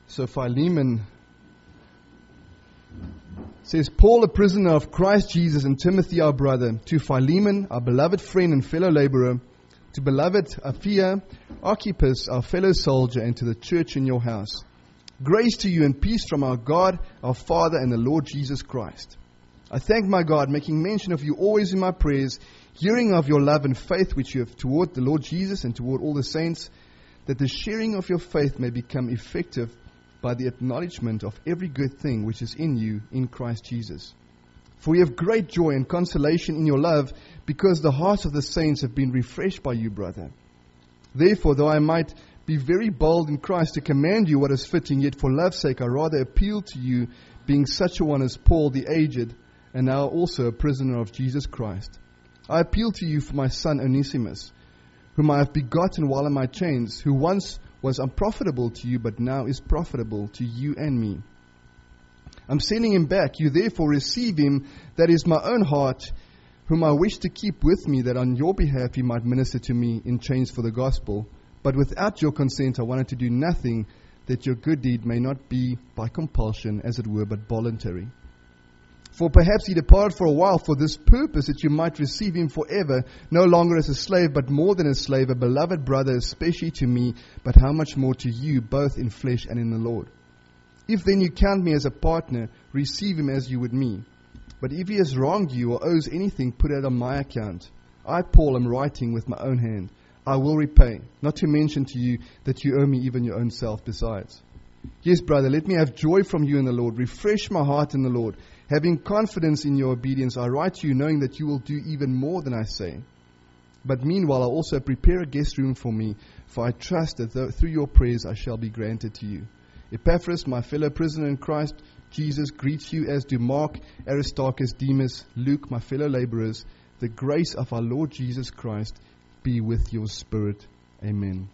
So Philemon says, Paul, a prisoner of Christ Jesus, and Timothy, our brother, to Philemon, our beloved friend and fellow laborer, to beloved Apphia, Archippus, our fellow soldier, and to the church in your house. Grace to you and peace from our God, our Father, and the Lord Jesus Christ. I thank my God, making mention of you always in my prayers, hearing of your love and faith which you have toward the Lord Jesus and toward all the saints, that the sharing of your faith may become effective by the acknowledgement of every good thing which is in you in Christ Jesus. For we have great joy and consolation in your love, because the hearts of the saints have been refreshed by you, brother. Therefore, though I might be very bold in Christ to command you what is fitting, yet for love's sake I rather appeal to you, being such a one as Paul the aged, and now also a prisoner of Jesus Christ. I appeal to you for my son Onesimus, whom I have begotten while in my chains, who once was unprofitable to you, but now is profitable to you and me. I'm sending him back. You therefore receive him, that is my own heart, whom I wish to keep with me, that on your behalf he might minister to me in chains for the gospel. But without your consent I wanted to do nothing, that your good deed may not be by compulsion, as it were, but voluntary. For perhaps he departed for a while for this purpose, that you might receive him forever, no longer as a slave, but more than a slave, a beloved brother, especially to me, but how much more to you, both in flesh and in the Lord. If then you count me as a partner, receive him as you would me. But if he has wronged you or owes anything, put it on my account. I, Paul, am writing with my own hand. I will repay, not to mention to you that you owe me even your own self besides. Yes, brother, let me have joy from you in the Lord. Refresh my heart in the Lord. Having confidence in your obedience, I write to you, knowing that you will do even more than I say. But meanwhile, I also prepare a guest room for me, for I trust that through your prayers I shall be granted to you. Epaphras, my fellow prisoner in Christ Jesus, greets you, as do Mark, Aristarchus, Demas, Luke, my fellow laborers. The grace of our Lord Jesus Christ be with your spirit. Amen.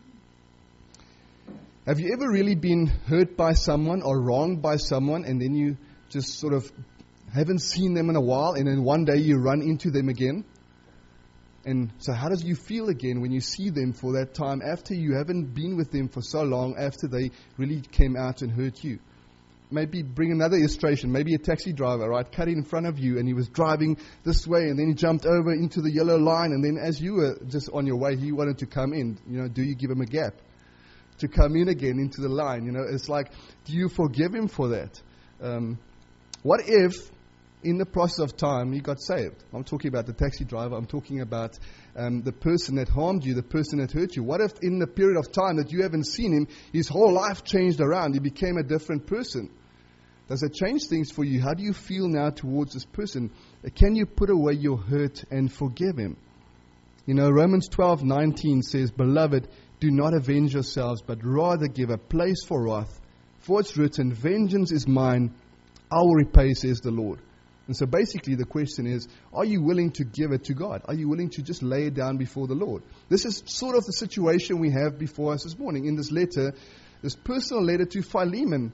Have you ever really been hurt by someone or wronged by someone, and then you just sort of haven't seen them in a while, and then one day you run into them again? And so how does you feel again when you see them for that time after you haven't been with them for so long, after they really came out and hurt you? Maybe bring another illustration. Maybe a taxi driver, right, cut in front of you, and he was driving this way, and then he jumped over into the yellow line, and then as you were just on your way, he wanted to come in. Do you give him a gap to come in again into the line? It's like, do you forgive him for that? What if, in the process of time, he got saved? I'm talking about the taxi driver. I'm talking about the person that harmed you, the person that hurt you. What if in the period of time that you haven't seen him, his whole life changed around? He became a different person. Does it change things for you? How do you feel now towards this person? Can you put away your hurt and forgive him? Romans 12:19 says, Beloved, do not avenge yourselves, but rather give a place for wrath. For it's written, Vengeance is mine, I will repay, says the Lord. And so basically the question is, are you willing to give it to God? Are you willing to just lay it down before the Lord? This is sort of the situation we have before us this morning. In this letter, this personal letter to Philemon,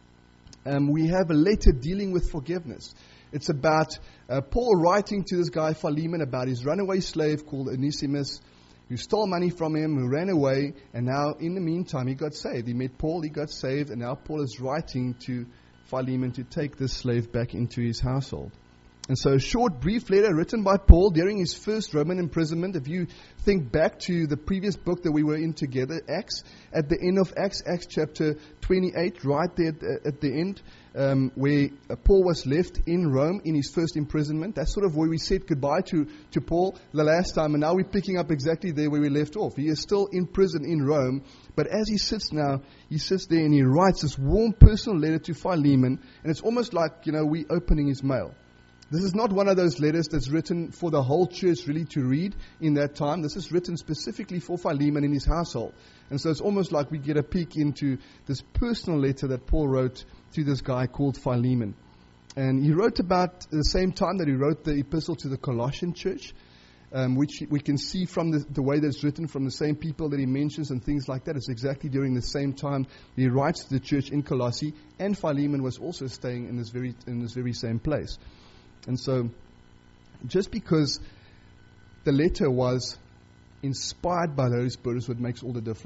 we have a letter dealing with forgiveness. It's about Paul writing to this guy Philemon about his runaway slave called Onesimus, who stole money from him, who ran away, and now in the meantime he got saved. He met Paul, he got saved, and now Paul is writing to Philemon to take this slave back into his household. And so a short, brief letter written by Paul during his first Roman imprisonment. If you think back to the previous book that we were in together, Acts, at the end of Acts chapter 28, right there at the end, where Paul was left in Rome in his first imprisonment. That's sort of where we said goodbye to Paul the last time, and now we're picking up exactly there where we left off. He is still in prison in Rome, but as he sits there and he writes this warm personal letter to Philemon, and it's almost like, we opening his mail. This is not one of those letters that's written for the whole church really to read in that time. This is written specifically for Philemon in his household. And so it's almost like we get a peek into this personal letter that Paul wrote to this guy called Philemon. And he wrote about the same time that he wrote the epistle to the Colossian church, which we can see from the way that it's written, from the same people that he mentions and things like that. It's exactly during the same time he writes to the church in Colossae, and Philemon was also staying in this very same place. And so, just because the letter was inspired by the Holy Spirit is what makes all the difference.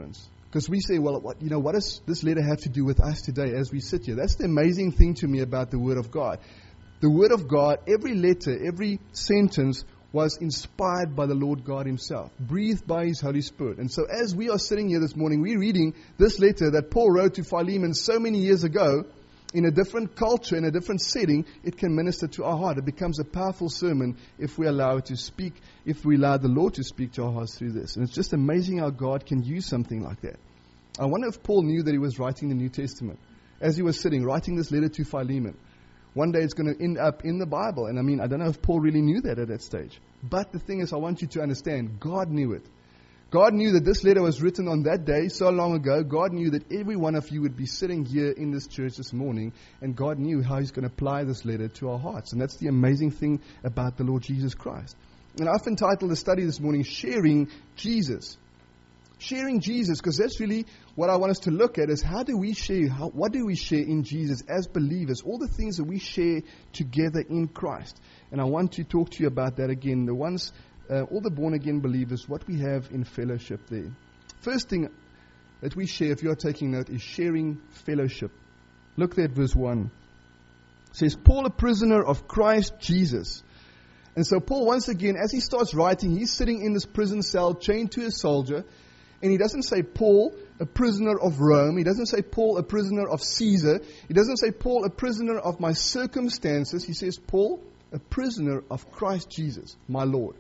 Because we say, well, what does this letter have to do with us today as we sit here? That's the amazing thing to me about the Word of God. The Word of God, every letter, every sentence was inspired by the Lord God Himself, breathed by His Holy Spirit. And so as we are sitting here this morning, we're reading this letter that Paul wrote to Philemon so many years ago, in a different culture, in a different setting. It can minister to our heart. It becomes a powerful sermon if we allow it to speak, if we allow the Lord to speak to our hearts through this. And it's just amazing how God can use something like that. I wonder if Paul knew that he was writing the New Testament. As he was sitting, writing this letter to Philemon. One day it's going to end up in the Bible. And I don't know if Paul really knew that at that stage. But the thing is, I want you to understand, God knew it. God knew that this letter was written on that day, so long ago. God knew that every one of you would be sitting here in this church this morning, and God knew how He's going to apply this letter to our hearts. And that's the amazing thing about the Lord Jesus Christ. And I've entitled the study this morning, Sharing Jesus. Sharing Jesus, because that's really what I want us to look at, is how do we share, what do we share in Jesus as believers, all the things that we share together in Christ. And I want to talk to you about that again, all the born-again believers, what we have in fellowship there. First thing that we share, if you're taking note, is sharing fellowship. Look there at verse 1. It says, Paul, a prisoner of Christ Jesus. And so Paul, once again, as he starts writing, he's sitting in this prison cell, chained to a soldier, and he doesn't say, Paul, a prisoner of Rome. He doesn't say, Paul, a prisoner of Caesar. He doesn't say, Paul, a prisoner of my circumstances. He says, Paul, a prisoner of Christ Jesus, my Lord.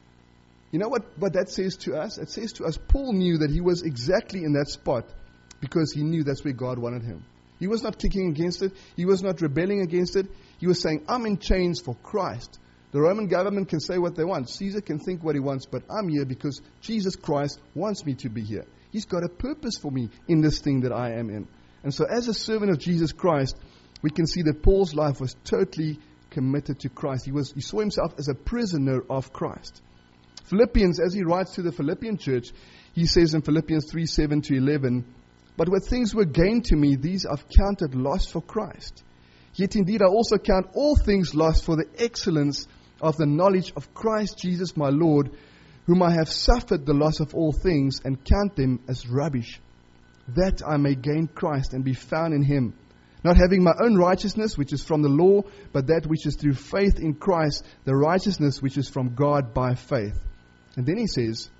You know what that says to us? It says to us, Paul knew that he was exactly in that spot because he knew that's where God wanted him. He was not kicking against it. He was not rebelling against it. He was saying, I'm in chains for Christ. The Roman government can say what they want. Caesar can think what he wants, but I'm here because Jesus Christ wants me to be here. He's got a purpose for me in this thing that I am in. And so as a servant of Jesus Christ, we can see that Paul's life was totally committed to Christ. He saw himself as a prisoner of Christ. Philippians, as he writes to the Philippian church, he says in Philippians 3:7-11, but what things were gained to me, these I've counted loss for Christ. Yet indeed I also count all things lost for the excellence of the knowledge of Christ Jesus my Lord, whom I have suffered the loss of all things, and count them as rubbish, that I may gain Christ and be found in Him, not having my own righteousness, which is from the law, but that which is through faith in Christ, the righteousness which is from God by faith. And then he says,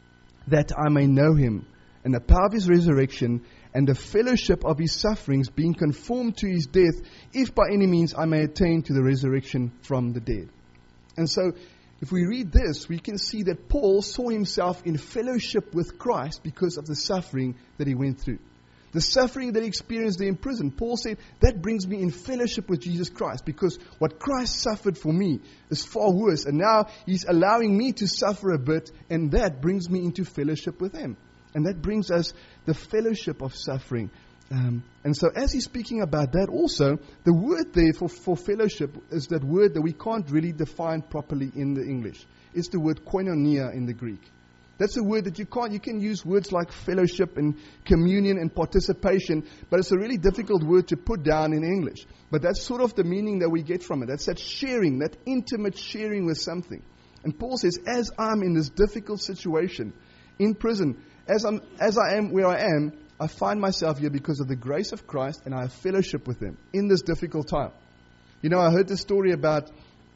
that I may know Him, and the power of His resurrection, and the fellowship of His sufferings, being conformed to His death, if by any means I may attain to the resurrection from the dead. And so, if we read this, we can see that Paul saw himself in fellowship with Christ because of the suffering that he went through. The suffering that he experienced there in prison, Paul said, that brings me in fellowship with Jesus Christ, because what Christ suffered for me is far worse, and now He's allowing me to suffer a bit, and that brings me into fellowship with Him. And that brings us the fellowship of suffering. And so as he's speaking about that also, the word there for fellowship is that word that we can't really define properly in the English. It's the word koinonia in the Greek. That's a word that you can use words like fellowship and communion and participation, but it's a really difficult word to put down in English. But that's sort of the meaning that we get from it. That's that sharing, that intimate sharing with something. And Paul says, as I'm in this difficult situation, in prison, as I am where I am, I find myself here because of the grace of Christ, and I have fellowship with Him in this difficult time. You know, I heard the story about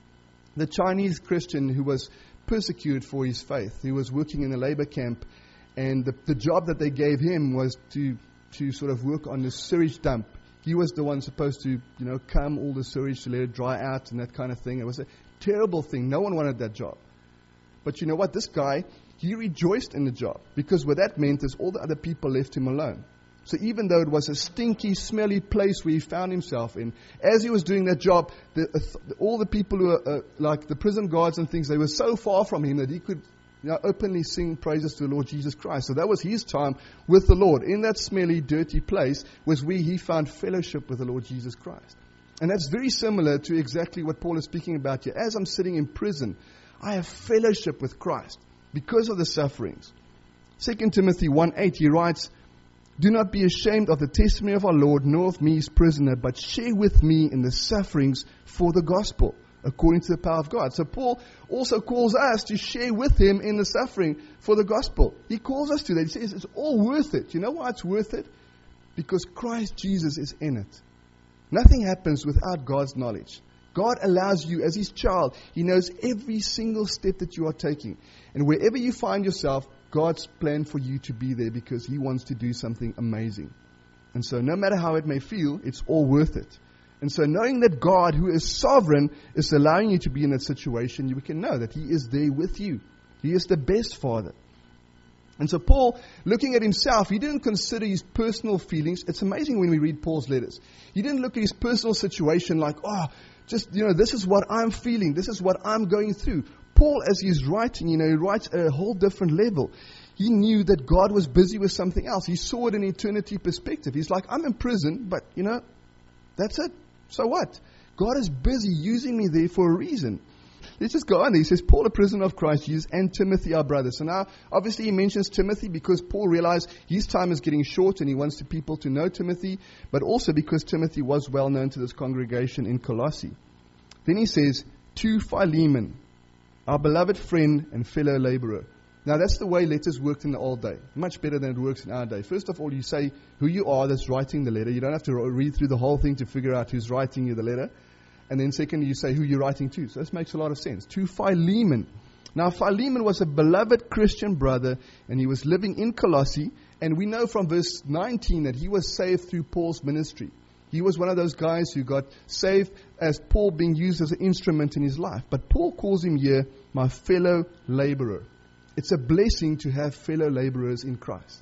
the Chinese Christian who was persecuted for his faith. He was working in a labor camp, and the job that they gave him was to sort of work on the sewage dump. He was the one supposed to, comb all the sewage to let it dry out and that kind of thing. It was a terrible thing. No one wanted that job. But you know what? This guy, he rejoiced in the job, because what that meant is all the other people left him alone. So even though it was a stinky, smelly place where he found himself in, as he was doing that job, all the people who were like the prison guards and things, they were so far from him that he could openly sing praises to the Lord Jesus Christ. So that was his time with the Lord. In that smelly, dirty place was where he found fellowship with the Lord Jesus Christ. And that's very similar to exactly what Paul is speaking about here. As I'm sitting in prison, I have fellowship with Christ because of the sufferings. 2 Timothy 1:8, he writes, do not be ashamed of the testimony of our Lord, nor of me his prisoner, but share with me in the sufferings for the gospel. according to the power of God. So Paul also calls us to share with him in the suffering for the gospel. He calls us to that. He says it's all worth it. You know why it's worth it? Because Christ Jesus is in it. Nothing happens without God's knowledge. God allows you as His child. He knows every single step that you are taking. And wherever you find yourself, God's planned for you to be there because He wants to do something amazing. And so no matter how it may feel, it's all worth it. And so knowing that God, who is sovereign, is allowing you to be in that situation, you can know that He is there with you. He is the best Father. And so Paul, looking at himself, he didn't consider his personal feelings. It's amazing when we read Paul's letters. He didn't look at his personal situation like, this is what I'm feeling. This is what I'm going through. Paul, as he's writing, he writes at a whole different level. He knew that God was busy with something else. He saw it in eternity perspective. He's like, I'm in prison, but, that's it. So what? God is busy using me there for a reason. Let's just go on. He says, Paul, a prisoner of Christ Jesus, and Timothy, our brother. So now, obviously, he mentions Timothy because Paul realized his time is getting short and he wants the people to know Timothy, but also because Timothy was well known to this congregation in Colossae. Then he says, to Philemon, our beloved friend and fellow laborer. Now, that's the way letters worked in the old day. Much better than it works in our day. First of all, you say who you are that's writing the letter. You don't have to read through the whole thing to figure out who's writing you the letter. And then secondly, you say who you're writing to. So this makes a lot of sense. To Philemon. Now, Philemon was a beloved Christian brother, and he was living in Colossae. And we know from verse 19 that he was saved through Paul's ministry. He was one of those guys who got saved as Paul being used as an instrument in his life. But Paul calls him here my fellow laborer. It's a blessing to have fellow laborers in Christ.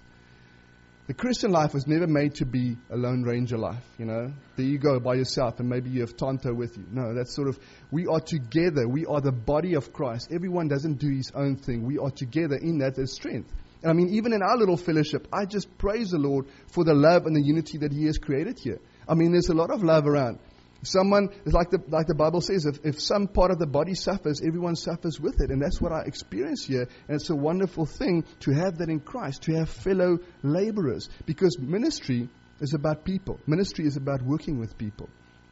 The Christian life was never made to be a Lone Ranger life, There you go by yourself and maybe you have Tonto with you. No, that's we are together. We are the body of Christ. Everyone doesn't do his own thing. We are together in that as strength. And even in our little fellowship, I just praise the Lord for the love and the unity that He has created here. There's a lot of love around. Someone, like the Bible says, if some part of the body suffers, everyone suffers with it. And that's what I experience here. And it's a wonderful thing to have that in Christ, to have fellow laborers. Because ministry is about people. Ministry is about working with people.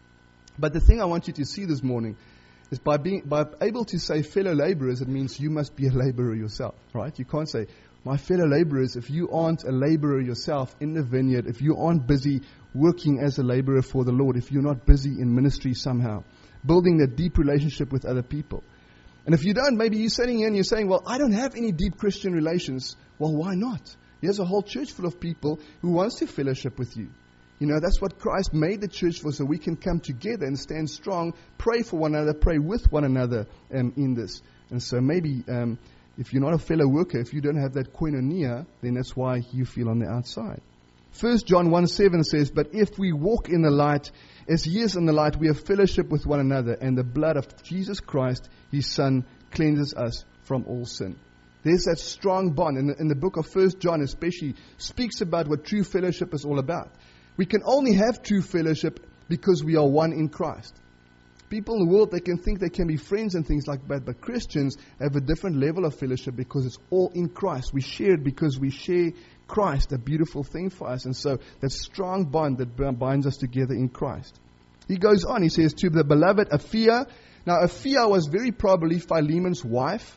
But the thing I want you to see this morning is by able to say fellow laborers, it means you must be a laborer yourself, right? You can't say, my fellow laborers, if you aren't a laborer yourself in the vineyard, if you aren't busy working as a laborer for the Lord, if you're not busy in ministry somehow, building that deep relationship with other people. And if you don't, maybe you're sitting here and you're saying, well, I don't have any deep Christian relations. Well, why not? There's a whole church full of people who wants to fellowship with you. That's what Christ made the church for, so we can come together and stand strong, pray for one another, pray with one another in this. And so maybe if you're not a fellow worker, if you don't have that koinonia, then that's why you feel on the outside. 1 John 1:7 says, but if we walk in the light, as He is in the light, we have fellowship with one another, and the blood of Jesus Christ, His Son, cleanses us from all sin. There's that strong bond. In the book of 1 John especially speaks about what true fellowship is all about. We can only have true fellowship because we are one in Christ. People in the world, they can think they can be friends and things like that, but Christians have a different level of fellowship because it's all in Christ. We share it because we share Christ, a beautiful thing for us. And so that strong bond that binds us together in Christ. He goes on, he says, to the beloved Apphia. Now, Apphia was very probably Philemon's wife.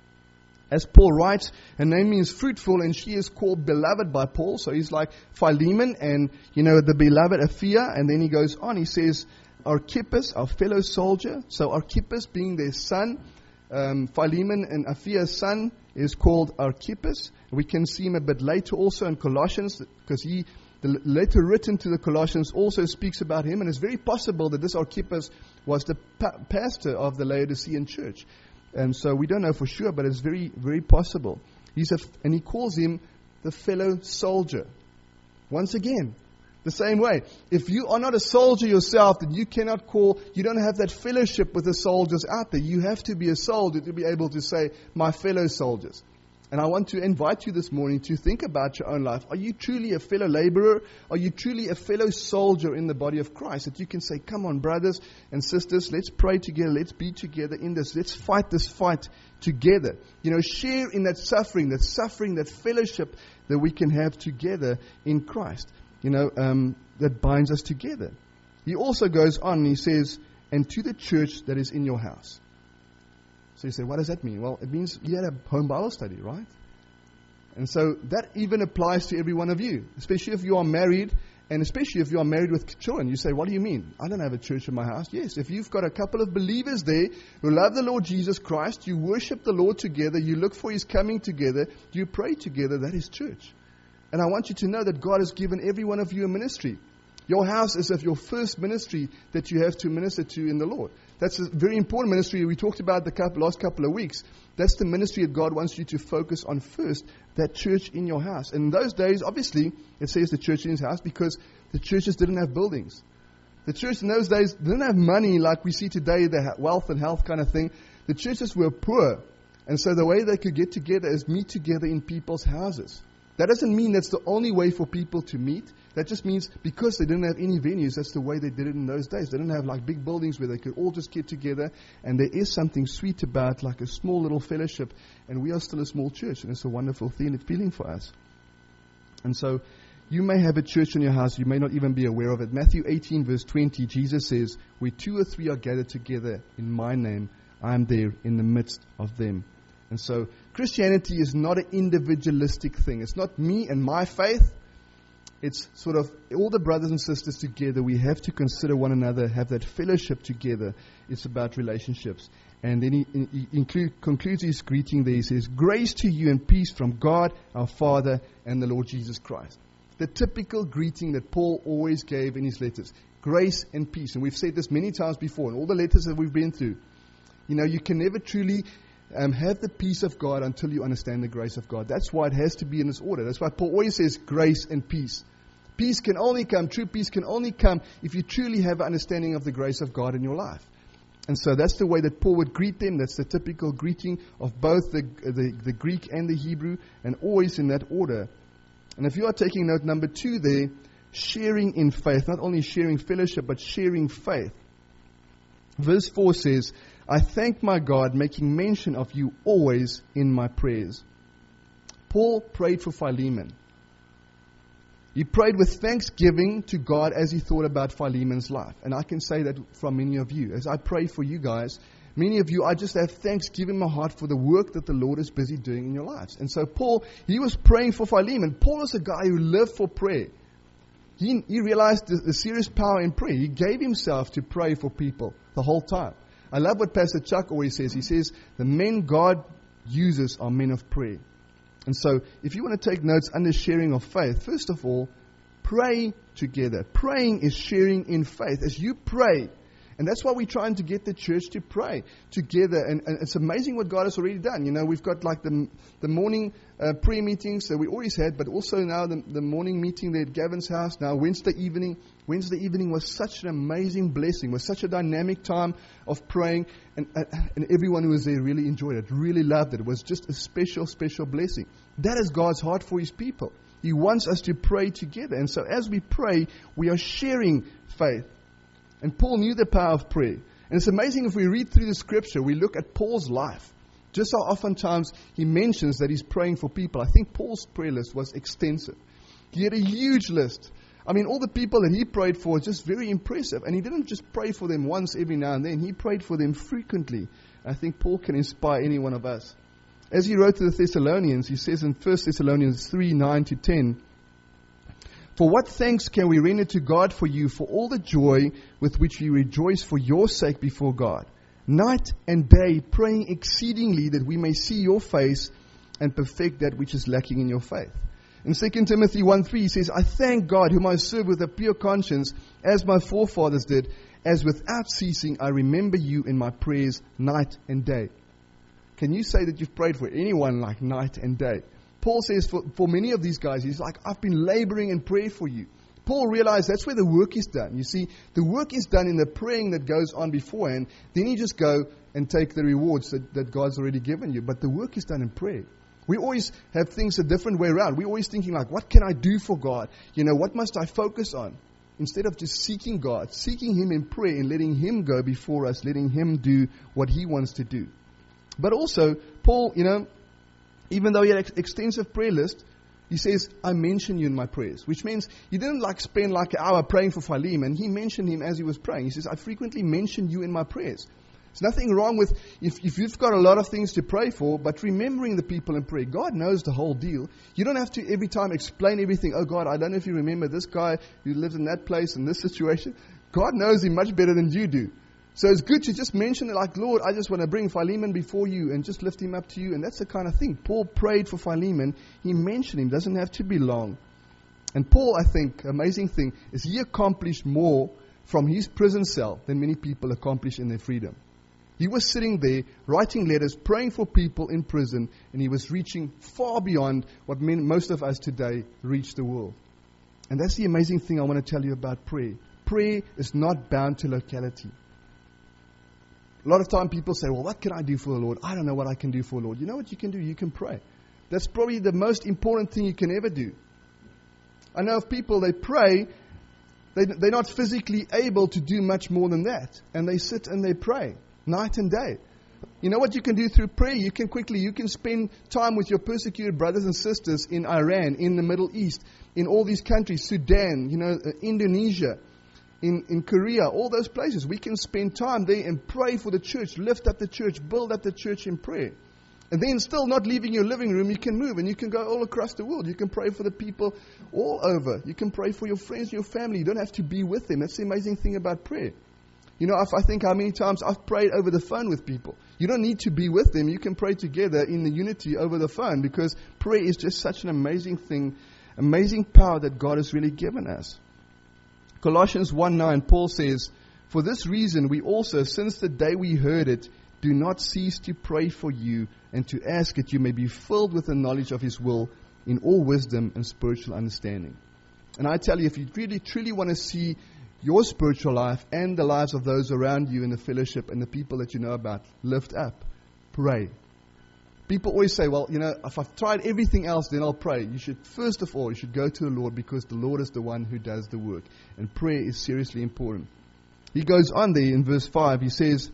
As Paul writes, her name means fruitful, and she is called beloved by Paul. So he's like Philemon and, the beloved Apphia. And then he goes on, he says, Archippus, our fellow soldier. So Archippus being their son, Philemon and Aphia's son is called Archippus. We can see him a bit later also in Colossians, because the letter written to the Colossians also speaks about him, and it's very possible that this Archippus was the pastor of the Laodicean church. And so we don't know for sure, but it's very, very possible. And he calls him the fellow soldier. Once again, the same way. If you are not a soldier yourself, then you don't have that fellowship with the soldiers out there. You have to be a soldier to be able to say, my fellow soldiers. And I want to invite you this morning to think about your own life. Are you truly a fellow laborer? Are you truly a fellow soldier in the body of Christ? That you can say, come on, brothers and sisters, let's pray together. Let's be together in this. Let's fight this fight together. Share in that suffering, that fellowship that we can have together in Christ. That binds us together. He also goes on and he says, and to the church that is in your house. So you say, what does that mean? Well, it means you had a home Bible study, right? And so that even applies to every one of you, especially if you are married, and especially if you are married with children. You say, what do you mean? I don't have a church in my house. Yes, if you've got a couple of believers there who love the Lord Jesus Christ, you worship the Lord together, you look for His coming together, you pray together, that is church. And I want you to know that God has given every one of you a ministry. Your house is your first ministry that you have to minister to in the Lord. That's a very important ministry we talked about the last couple of weeks. That's the ministry that God wants you to focus on first, that church in your house. And in those days, obviously, it says the church in His house because the churches didn't have buildings. The church in those days didn't have money like we see today, the wealth and health kind of thing. The churches were poor. And so the way they could get together is meet together in people's houses. That doesn't mean that's the only way for people to meet. That just means because they didn't have any venues, that's the way they did it in those days. They didn't have like big buildings where they could all just get together. And there is something sweet about like a small little fellowship. And we are still a small church. And it's a wonderful feeling for us. And so you may have a church in your house. You may not even be aware of it. Matthew 18 verse 20, Jesus says, where 2 or 3 are gathered together in my name, I am there in the midst of them. And so Christianity is not an individualistic thing. It's not me and my faith. It's sort of all the brothers and sisters together. We have to consider one another, have that fellowship together. It's about relationships. And then he concludes his greeting there. He says, grace to you and peace from God, our Father, and the Lord Jesus Christ. The typical greeting that Paul always gave in his letters. Grace and peace. And we've said this many times before in all the letters that we've been through. You know, you can never truly have the peace of God until you understand the grace of God. That's why it has to be in this order. That's why Paul always says grace and peace. Peace can only come, true peace can only come if you truly have an understanding of the grace of God in your life. And so that's the way that Paul would greet them. That's the typical greeting of both the Greek and the Hebrew, and always in that order. And if you are taking note, number 2 there, sharing in faith. Not only sharing fellowship, but sharing faith. Verse 4 says, I thank my God, making mention of you always in my prayers. Paul prayed for Philemon. He prayed with thanksgiving to God as he thought about Philemon's life. And I can say that from many of you. As I pray for you guys, many of you, I just have thanksgiving in my heart for the work that the Lord is busy doing in your lives. And so Paul, he was praying for Philemon. Paul is a guy who lived for prayer. He realized the serious power in prayer. He gave himself to pray for people the whole time. I love what Pastor Chuck always says. He says, the men God uses are men of prayer. And so, if you want to take notes under sharing of faith, first of all, pray together. Praying is sharing in faith. As you pray, and that's why we're trying to get the church to pray together. And it's amazing what God has already done. You know, we've got like the morning prayer meetings that we always had, but also now the morning meeting there at Gavin's house. Now Wednesday evening was such an amazing blessing. Was such a dynamic time of praying. And everyone who was there really enjoyed it, really loved it. It was just a special, special blessing. That is God's heart for His people. He wants us to pray together. And so as we pray, we are sharing faith. And Paul knew the power of prayer. And it's amazing if we read through the scripture, we look at Paul's life. Just how oftentimes he mentions that he's praying for people. I think Paul's prayer list was extensive. He had a huge list. I mean, all the people that he prayed for was just very impressive. And he didn't just pray for them once every now and then. He prayed for them frequently. I think Paul can inspire any one of us. As he wrote to the Thessalonians, he says in 1 Thessalonians 3, 9-10, for what thanks can we render to God for you for all the joy with which we rejoice for your sake before God, night and day praying exceedingly that we may see your face and perfect that which is lacking in your faith. In 2 Timothy 1:3 he says, I thank God whom I serve with a pure conscience, as my forefathers did, as without ceasing I remember you in my prayers night and day. Can you say that you've prayed for anyone like night and day? Paul says for many of these guys, he's like, I've been laboring in prayer for you. Paul realized that's where the work is done. You see, the work is done in the praying that goes on beforehand. Then you just go and take the rewards that God's already given you. But the work is done in prayer. We always have things a different way around. We're always thinking like, what can I do for God? You know, what must I focus on? Instead of just seeking God, seeking Him in prayer and letting Him go before us, letting Him do what He wants to do. But also, Paul, you know, even though he had an extensive prayer list, He says, I mention you in my prayers, which means he didn't spend an hour praying for Philemon. He mentioned him as he was praying. He says, I frequently mention you in my prayers. There's nothing wrong with if you've got a lot of things to pray for, but remembering the people in prayer. God knows the whole deal. You don't have to every time explain everything. Oh God, I don't know if you remember this guy who lives in that place in this situation. God knows him much better than you do. So it's good to just mention it like, Lord, I just want to bring Philemon before you and just lift him up to you. And that's the kind of thing. Paul prayed for Philemon. He mentioned him. Doesn't have to be long. And Paul, I think, amazing thing, is he accomplished more from his prison cell than many people accomplish in their freedom. He was sitting there, writing letters, praying for people in prison, and he was reaching far beyond what most of us today reach the world. And that's the amazing thing I want to tell you about prayer. Prayer is not bound to locality. A lot of time people say, well, what can I do for the Lord? I don't know what I can do for the Lord. You know what you can do? You can pray. That's probably the most important thing you can ever do. I know of people, they pray, they're not physically able to do much more than that. And they sit and they pray. Night and day. You know what you can do through prayer? You can spend time with your persecuted brothers and sisters in Iran, in the Middle East, in all these countries, Sudan, Indonesia, in Korea, all those places. We can spend time there and pray for the church, lift up the church, build up the church in prayer. And then still not leaving your living room, you can move and you can go all across the world. You can pray for the people all over. You can pray for your friends, your family. You don't have to be with them. That's the amazing thing about prayer. I think how many times I've prayed over the phone with people. You don't need to be with them. You can pray together in the unity over the phone, because prayer is just such an amazing thing, amazing power that God has really given us. Colossians 1:9, Paul says, for this reason we also, since the day we heard it, do not cease to pray for you and to ask that you may be filled with the knowledge of His will in all wisdom and spiritual understanding. And I tell you, if you really truly want to see your spiritual life and the lives of those around you in the fellowship and the people that you know about lift up, pray. People always say, well, if I've tried everything else, then I'll pray. You should, first of all, go to the Lord, because the Lord is the one who does the work. And prayer is seriously important. He goes on there in verse 5, he says,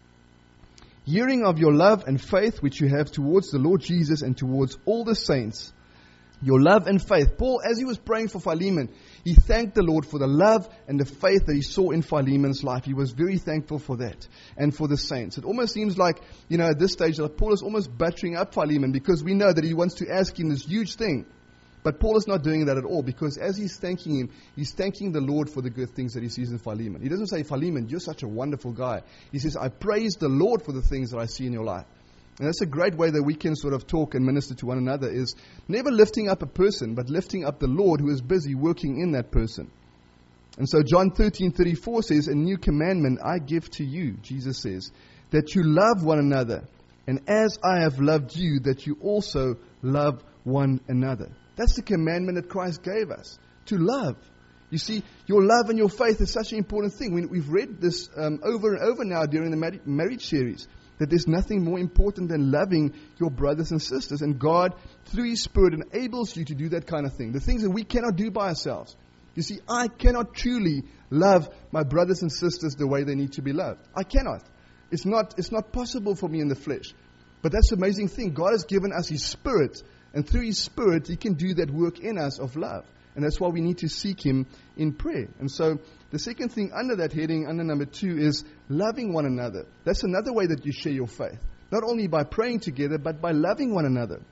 hearing of your love and faith which you have towards the Lord Jesus and towards all the saints, your love and faith. Paul, as he was praying for Philemon, he thanked the Lord for the love and the faith that he saw in Philemon's life. He was very thankful for that and for the saints. It almost seems like, at this stage, that Paul is almost buttering up Philemon, because we know that he wants to ask him this huge thing. But Paul is not doing that at all, because as he's thanking him, he's thanking the Lord for the good things that he sees in Philemon. He doesn't say, Philemon, you're such a wonderful guy. He says, I praise the Lord for the things that I see in your life. And that's a great way that we can sort of talk and minister to one another, is never lifting up a person, but lifting up the Lord who is busy working in that person. And so John 13:34 says, a new commandment I give to you, Jesus says, that you love one another. And as I have loved you, that you also love one another. That's the commandment that Christ gave us, to love. You see, your love and your faith is such an important thing. We've read this over and over now during the marriage series, that there's nothing more important than loving your brothers and sisters. And God, through His Spirit, enables you to do that kind of thing. The things that we cannot do by ourselves. You see, I cannot truly love my brothers and sisters the way they need to be loved. I cannot. It's not possible for me in the flesh. But that's the amazing thing. God has given us His Spirit. And through His Spirit, He can do that work in us of love. And that's why we need to seek Him in prayer. And so the second thing under that heading, under number 2, is loving one another. That's another way that you share your faith. Not only by praying together, but by loving one another.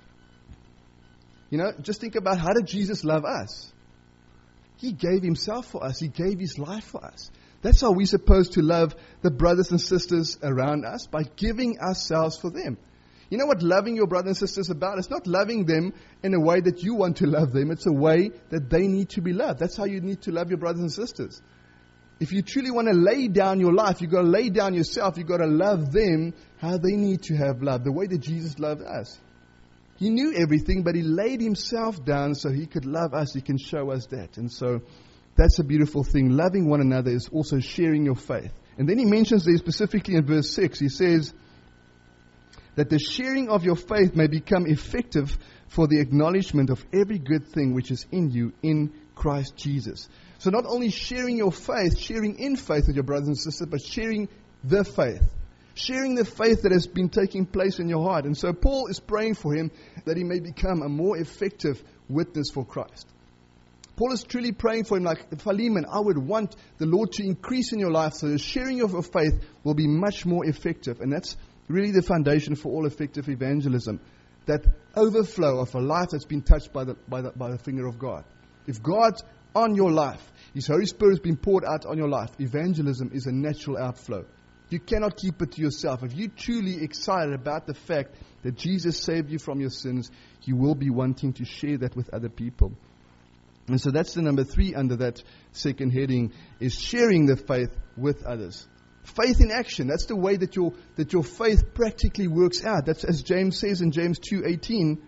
Just think about, how did Jesus love us? He gave Himself for us. He gave His life for us. That's how we're supposed to love the brothers and sisters around us, by giving ourselves for them. You know what loving your brothers and sisters is about? It's not loving them in a way that you want to love them. It's a way that they need to be loved. That's how you need to love your brothers and sisters. If you truly want to lay down your life, you've got to lay down yourself. You've got to love them how they need to have love, the way that Jesus loved us. He knew everything, but He laid Himself down so He could love us. He can show us that. And so that's a beautiful thing. Loving one another is also sharing your faith. And then He mentions there specifically in verse 6, He says, that the sharing of your faith may become effective for the acknowledgement of every good thing which is in you in Christ Jesus. So not only sharing your faith, sharing in faith with your brothers and sisters, but sharing the faith. sharing the faith that has been taking place in your heart. And so Paul is praying for him that he may become a more effective witness for Christ. Paul is truly praying for him like, Philemon, I would want the Lord to increase in your life so the sharing of your faith will be much more effective. And that's really the foundation for all effective evangelism. That overflow of a life that's been touched by the finger of God. If God's on your life, His Holy Spirit has been poured out on your life, evangelism is a natural outflow. You cannot keep it to yourself. If you're truly excited about the fact that Jesus saved you from your sins, you will be wanting to share that with other people. And so that's the number 3 under that second heading, is sharing the faith with others. Faith in action. That's the way that your faith practically works out. That's as James says in James 2:18.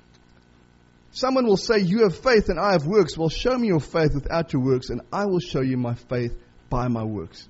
Someone will say, you have faith and I have works. Well, show me your faith without your works, and I will show you my faith by my works.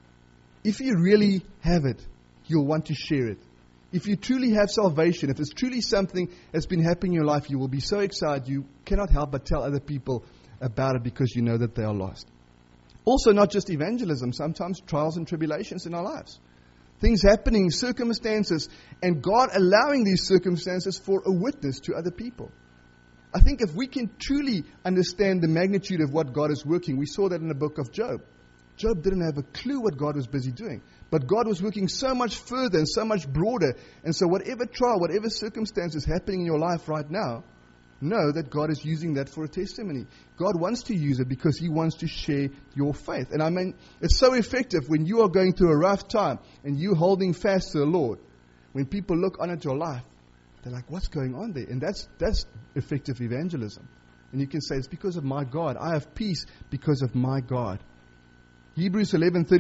If you really have it, you'll want to share it. If you truly have salvation, if it's truly something that's been happening in your life, you will be so excited you cannot help but tell other people about it because you know that they are lost. Also, not just evangelism, sometimes trials and tribulations in our lives. Things happening, circumstances, and God allowing these circumstances for a witness to other people. I think if we can truly understand the magnitude of what God is working, we saw that in the book of Job. Job didn't have a clue what God was busy doing. But God was working so much further and so much broader. And so whatever trial, whatever circumstance is happening in your life right now, know that God is using that for a testimony. God wants to use it because He wants to share your faith. And I mean, it's so effective when you are going through a rough time and you holding fast to the Lord. When people look on at your life, they're like, what's going on there? And that's effective evangelism. And you can say, it's because of my God. I have peace because of my God. Hebrews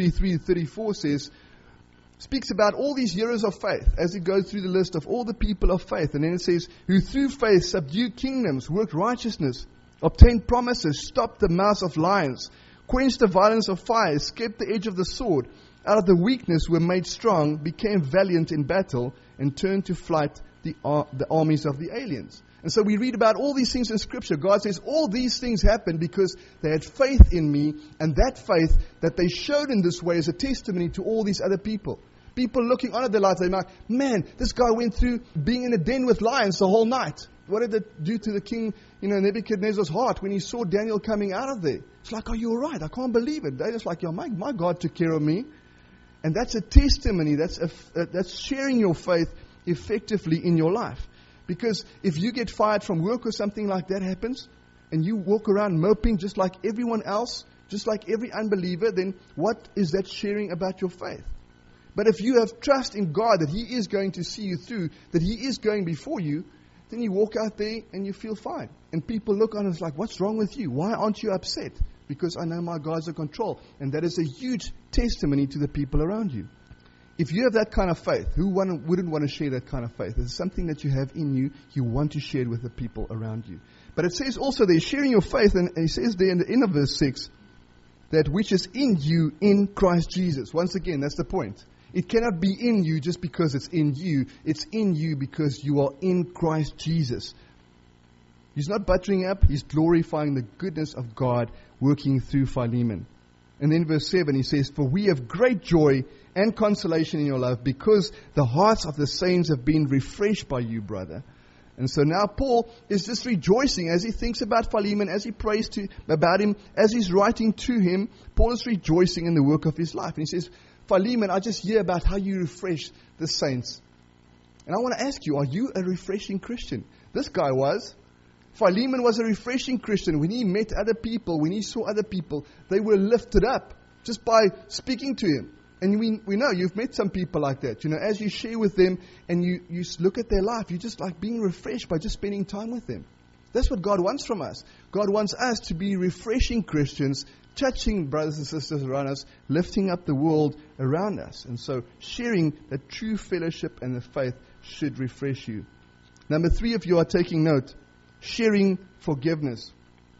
11:33-34 speaks about all these heroes of faith as it goes through the list of all the people of faith. And then it says, who through faith subdued kingdoms, worked righteousness, obtained promises, stopped the mouths of lions, quenched the violence of fire, escaped the edge of the sword, out of the weakness were made strong, became valiant in battle, and turned to flight the armies of the aliens. And so we read about all these things in Scripture. God says all these things happened because they had faith in me, and that faith that they showed in this way is a testimony to all these other people. People looking on at their lives, they're like, man, this guy went through being in a den with lions the whole night. What did it do to the king, Nebuchadnezzar's heart when he saw Daniel coming out of there? It's like, are you all right? I can't believe it. They're just like, yeah, my God took care of me. And that's a testimony. That's sharing your faith effectively in your life. Because if you get fired from work or something like that happens, and you walk around moping just like everyone else, just like every unbeliever, then what is that sharing about your faith? But if you have trust in God that He is going to see you through, that He is going before you, then you walk out there and you feel fine. And people look on us like, what's wrong with you? Why aren't you upset? Because I know my God's in control. And that is a huge testimony to the people around you. If you have that kind of faith, who wouldn't want to share that kind of faith? It's something that you have in you. You want to share it with the people around you. But it says also they're sharing your faith, and it says there in the end of verse 6, that which is in you in Christ Jesus. Once again, that's the point. It cannot be in you just because it's in you. It's in you because you are in Christ Jesus. He's not buttering up. He's glorifying the goodness of God working through Philemon. And then verse 7, he says, for we have great joy and consolation in your love because the hearts of the saints have been refreshed by you, brother. And so now Paul is just rejoicing as he thinks about Philemon, as he prays about him, as he's writing to him. Paul is rejoicing in the work of his life. And he says, Philemon, I just hear about how you refresh the saints. And I want to ask you, are you a refreshing Christian? This guy was. Philemon was a refreshing Christian. When he met other people, when he saw other people, they were lifted up just by speaking to him. And we know you've met some people like that. As you share with them and you look at their life, you're just like being refreshed by just spending time with them. That's what God wants from us. God wants us to be refreshing Christians, touching brothers and sisters around us, lifting up the world around us. And so sharing that true fellowship and the faith should refresh you. Number 3, if you are taking note, sharing forgiveness.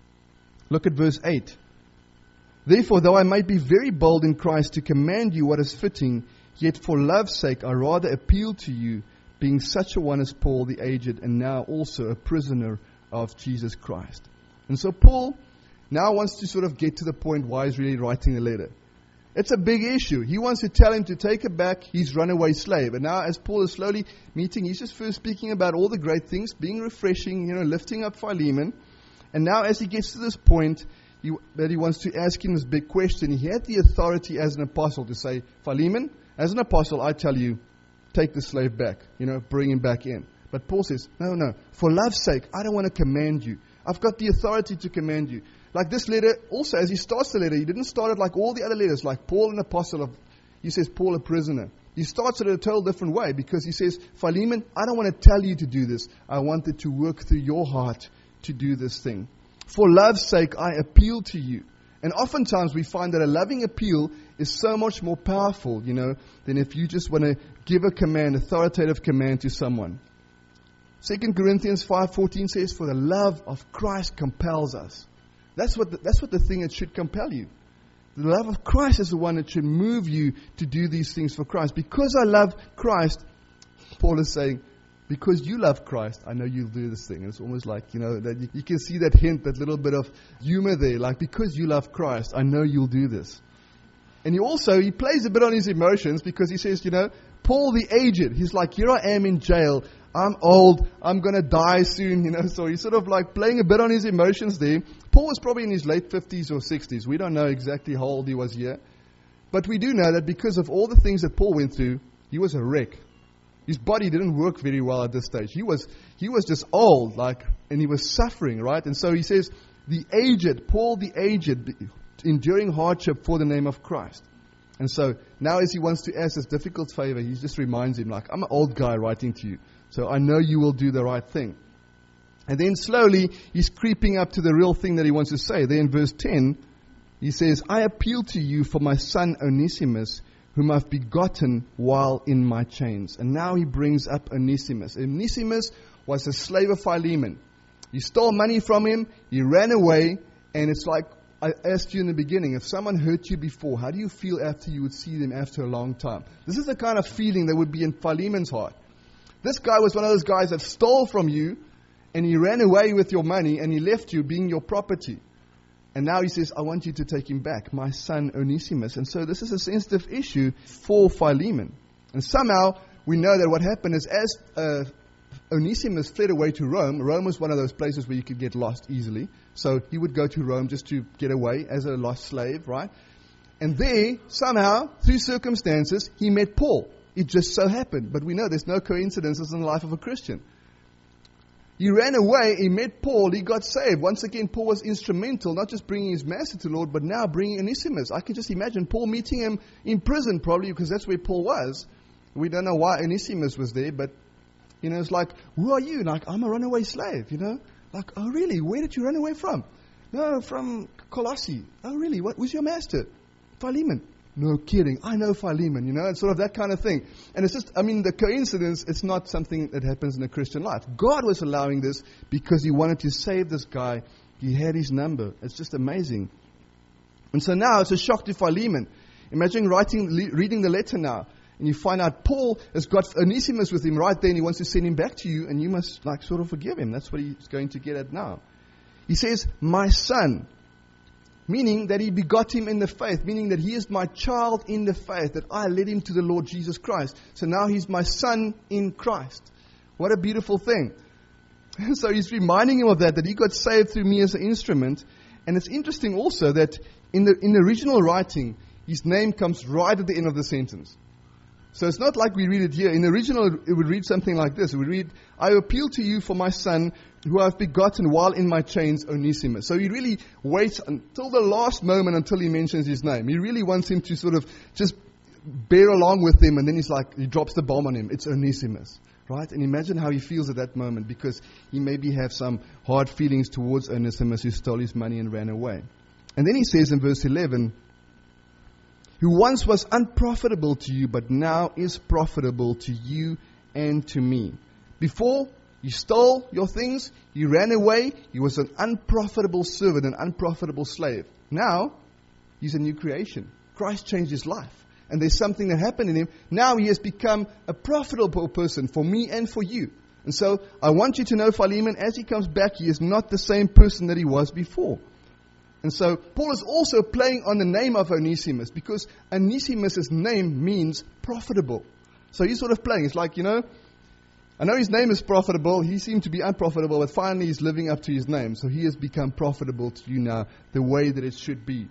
Look at verse 8. Therefore, though I might be very bold in Christ to command you what is fitting, yet for love's sake I rather appeal to you, being such a one as Paul the aged, and now also a prisoner of Jesus Christ. And so Paul now wants to sort of get to the point why he's really writing the letter. It's a big issue. He wants to tell him to take it back his runaway slave. And now as Paul is slowly meeting, he's just first speaking about all the great things, being refreshing, lifting up Philemon. And now as he gets to this point that he wants to ask him this big question, he had the authority as an apostle to say, Philemon, as an apostle, I tell you, take the slave back, bring him back in. But Paul says, no, for love's sake, I don't want to command you. I've got the authority to command you. Like this letter, also, as he starts the letter, he didn't start it like all the other letters, like Paul, an apostle, he says, Paul, a prisoner. He starts it in a total different way because he says, Philemon, I don't want to tell you to do this. I want it to work through your heart to do this thing. For love's sake, I appeal to you. And oftentimes we find that a loving appeal is so much more powerful, than if you just want to give a command, authoritative command to someone. 2 Corinthians 5:14 says, for the love of Christ compels us. That's what the thing that should compel you. The love of Christ is the one that should move you to do these things for Christ. Because I love Christ, Paul is saying, because you love Christ, I know you'll do this thing. And it's almost like, that you can see that hint, that little bit of humor there. Like, because you love Christ, I know you'll do this. And he plays a bit on his emotions because he says, Paul the aged, he's like, here I am in jail. I'm old. I'm going to die soon, So he's sort of like playing a bit on his emotions there. Paul was probably in his late 50s or 60s. We don't know exactly how old he was here. But we do know that because of all the things that Paul went through, he was a wreck. His body didn't work very well at this stage. He was just old, and he was suffering, right? And so he says, the aged, Paul the aged, enduring hardship for the name of Christ. And so now as he wants to ask this difficult favor, he just reminds him, I'm an old guy writing to you. So I know you will do the right thing. And then slowly, he's creeping up to the real thing that he wants to say. There in verse 10, he says, I appeal to you for my son Onesimus, whom I've begotten while in my chains. And now he brings up Onesimus. Onesimus was a slave of Philemon. He stole money from him, he ran away, and it's like I asked you in the beginning, if someone hurt you before, how do you feel after you would see them after a long time? This is the kind of feeling that would be in Philemon's heart. This guy was one of those guys that stole from you, and he ran away with your money, and he left you being your property. And now he says, I want you to take him back, my son Onesimus. And so this is a sensitive issue for Philemon. And somehow we know that what happened is as Onesimus fled away to Rome, Rome was one of those places where you could get lost easily. So he would go to Rome just to get away as a lost slave, right? And there, somehow, through circumstances, he met Paul. It just so happened. But we know there's no coincidences in the life of a Christian. He ran away, he met Paul, he got saved. Once again, Paul was instrumental, not just bringing his master to the Lord, but now bringing Onesimus. I can just imagine Paul meeting him in prison, probably, because that's where Paul was. We don't know why Onesimus was there, but, it's like, who are you? Like, I'm a runaway slave, Like, oh, really? Where did you run away from? No, from Colossae. Oh, really? What was your master? Philemon. No kidding. I know Philemon, It's sort of that kind of thing. And it's just, the coincidence, it's not something that happens in a Christian life. God was allowing this because he wanted to save this guy. He had his number. It's just amazing. And so now it's a shock to Philemon. Imagine reading the letter now, and you find out Paul has got Onesimus with him right there, and he wants to send him back to you, and you must sort of forgive him. That's what he's going to get at now. He says, my son. Meaning that he begot him in the faith. Meaning that he is my child in the faith. That I led him to the Lord Jesus Christ. So now he's my son in Christ. What a beautiful thing. So he's reminding him of that he got saved through me as an instrument. And it's interesting also that in the original writing, his name comes right at the end of the sentence. So it's not like we read it here. In the original, it would read something like this. It would read, I appeal to you for my son, who I have begotten while in my chains, Onesimus. So he really waits until the last moment until he mentions his name. He really wants him to sort of just bear along with him, and then he drops the bomb on him. It's Onesimus, right? And imagine how he feels at that moment, because he maybe have some hard feelings towards Onesimus, who stole his money and ran away. And then he says in verse 11, who once was unprofitable to you, but now is profitable to you and to me. Before, you stole your things, you ran away, you was an unprofitable servant, an unprofitable slave. Now, he's a new creation. Christ changed his life. And there's something that happened in him. Now he has become a profitable person for me and for you. And so, I want you to know, Philemon, as he comes back, he is not the same person that he was before. And so Paul is also playing on the name of Onesimus, because Onesimus' name means profitable. So he's sort of playing. It's like, I know his name is profitable. He seemed to be unprofitable, but finally he's living up to his name. So he has become profitable to you now, the way that it should be.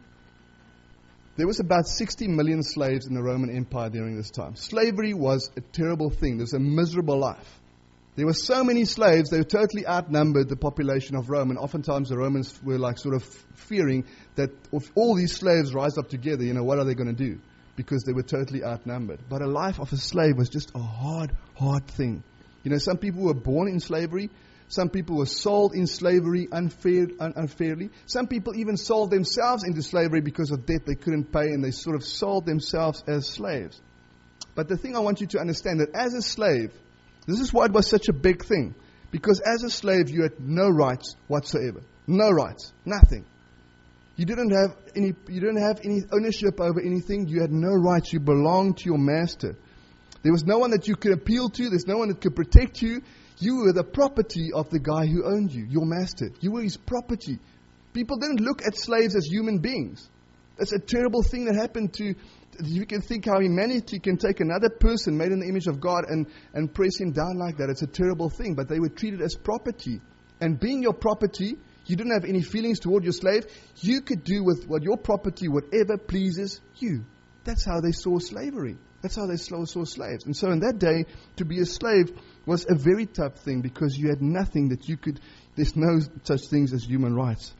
There was about 60 million slaves in the Roman Empire during this time. Slavery was a terrible thing. It was a miserable life. There were so many slaves, they totally outnumbered the population of Rome. And oftentimes the Romans were like sort of fearing that if all these slaves rise up together, what are they going to do? Because they were totally outnumbered. But a life of a slave was just a hard, hard thing. Some people were born in slavery. Some people were sold in slavery unfairly. Some people even sold themselves into slavery because of debt they couldn't pay, and they sort of sold themselves as slaves. But the thing I want you to understand, that as a slave, this is why it was such a big thing. Because as a slave, you had no rights whatsoever. No rights. Nothing. You didn't have any ownership over anything. You had no rights. You belonged to your master. There was no one that you could appeal to. There's no one that could protect you. You were the property of the guy who owned you, your master. You were his property. People didn't look at slaves as human beings. That's a terrible thing that happened to... You can think how humanity can take another person made in the image of God and press him down like that. It's a terrible thing. But they were treated as property. And being your property, you didn't have any feelings toward your slave. You could do with what your property whatever pleases you. That's how they saw slavery. That's how they saw slaves. And so in that day, to be a slave was a very tough thing, because you had nothing that you could... There's no such things as human rights.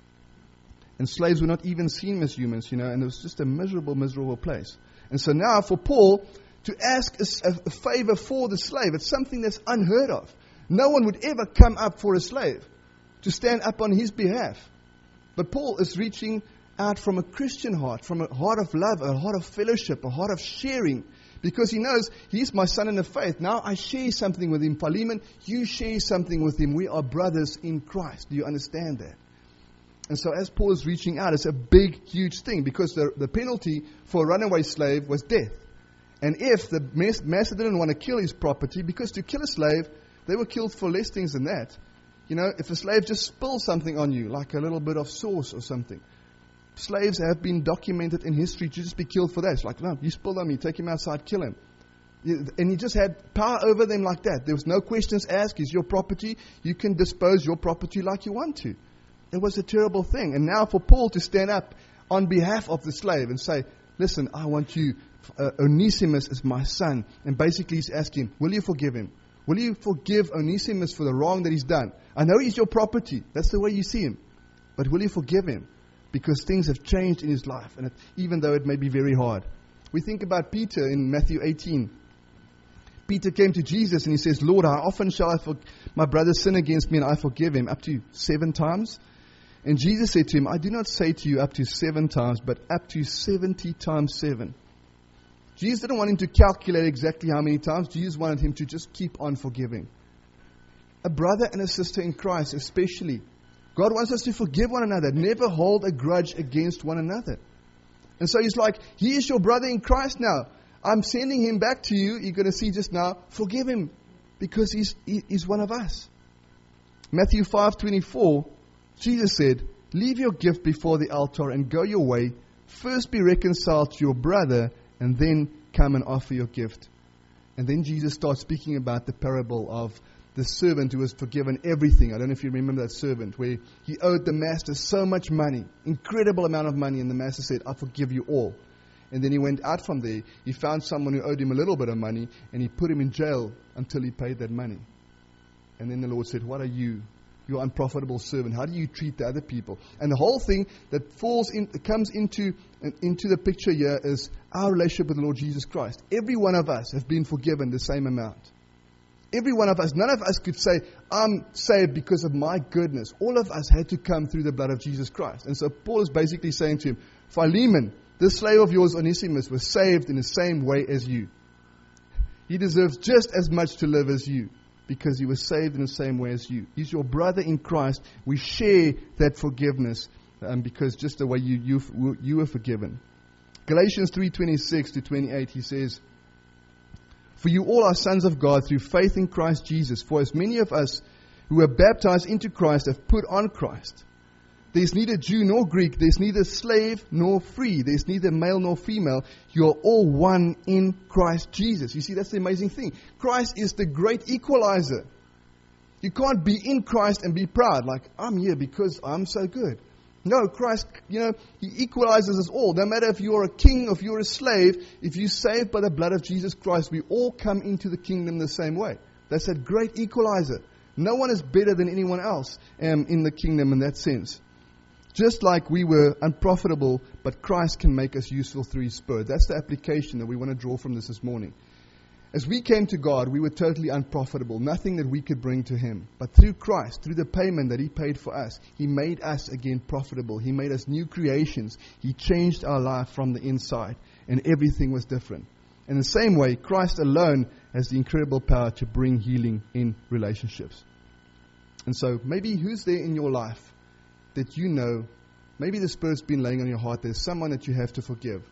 And slaves were not even seen as humans, and it was just a miserable, miserable place. And so now for Paul to ask a favor for the slave, it's something that's unheard of. No one would ever come up for a slave to stand up on his behalf. But Paul is reaching out from a Christian heart, from a heart of love, a heart of fellowship, a heart of sharing, because he knows he's my son in the faith. Now I share something with him. Philemon, you share something with him. We are brothers in Christ. Do you understand that? And so as Paul is reaching out, it's a big, huge thing, because the penalty for a runaway slave was death. And if the master didn't want to kill his property, because to kill a slave, they were killed for less things than that. If a slave just spills something on you, like a little bit of sauce or something, slaves have been documented in history to just be killed for that. It's like, no, you spilled on me, take him outside, kill him. And he just had power over them like that. There was no questions asked. He's your property. You can dispose your property like you want to. It was a terrible thing. And now for Paul to stand up on behalf of the slave and say, listen, I want you, Onesimus is my son. And basically he's asking, will you forgive him? Will you forgive Onesimus for the wrong that he's done? I know he's your property. That's the way you see him. But will you forgive him? Because things have changed in his life, and even though it may be very hard. We think about Peter in Matthew 18. Peter came to Jesus and he says, Lord, how often shall my brother sin against me and I forgive him? Up to 7 times? And Jesus said to him, I do not say to you up to 7 times, but up to 70 times 7. Jesus didn't want him to calculate exactly how many times. Jesus wanted him to just keep on forgiving. A brother and a sister in Christ especially. God wants us to forgive one another. Never hold a grudge against one another. And so he's like, he is your brother in Christ now. I'm sending him back to you. You're going to see just now. Forgive him, because he's one of us. Matthew 5:24, Jesus said, leave your gift before the altar and go your way. First be reconciled to your brother, and then come and offer your gift. And then Jesus starts speaking about the parable of the servant who was forgiven everything. I don't know if you remember that servant, where he owed the master so much money, incredible amount of money, and the master said, I forgive you all. And then he went out from there. He found someone who owed him a little bit of money, and he put him in jail until he paid that money. And then the Lord said, what are you? You're unprofitable servant. How do you treat the other people? And the whole thing that comes into the picture here is our relationship with the Lord Jesus Christ. Every one of us have been forgiven the same amount. Every one of us, none of us could say, I'm saved because of my goodness. All of us had to come through the blood of Jesus Christ. And so Paul is basically saying to him, Philemon, this slave of yours, Onesimus, was saved in the same way as you. He deserves just as much to live as you, because he was saved in the same way as you. He's your brother in Christ. We share that forgiveness because just the way you were forgiven. Galatians 3:26-28, he says, for you all are sons of God through faith in Christ Jesus. For as many of us who were baptized into Christ have put on Christ. There's neither Jew nor Greek. There's neither slave nor free. There's neither male nor female. You are all one in Christ Jesus. You see, that's the amazing thing. Christ is the great equalizer. You can't be in Christ and be proud, like, I'm here because I'm so good. No, Christ, He equalizes us all. No matter if you're a king or if you're a slave, if you're saved by the blood of Jesus Christ, we all come into the kingdom the same way. That's that great equalizer. No one is better than anyone else in the kingdom in that sense. Just like we were unprofitable, but Christ can make us useful through His Spirit. That's the application that we want to draw from this morning. As we came to God, we were totally unprofitable, nothing that we could bring to Him. But through Christ, through the payment that He paid for us, He made us again profitable. He made us new creations. He changed our life from the inside, and everything was different. In the same way, Christ alone has the incredible power to bring healing in relationships. And so, maybe who's there in your life that you know, maybe the Spirit's been laying on your heart, there's someone that you have to forgive.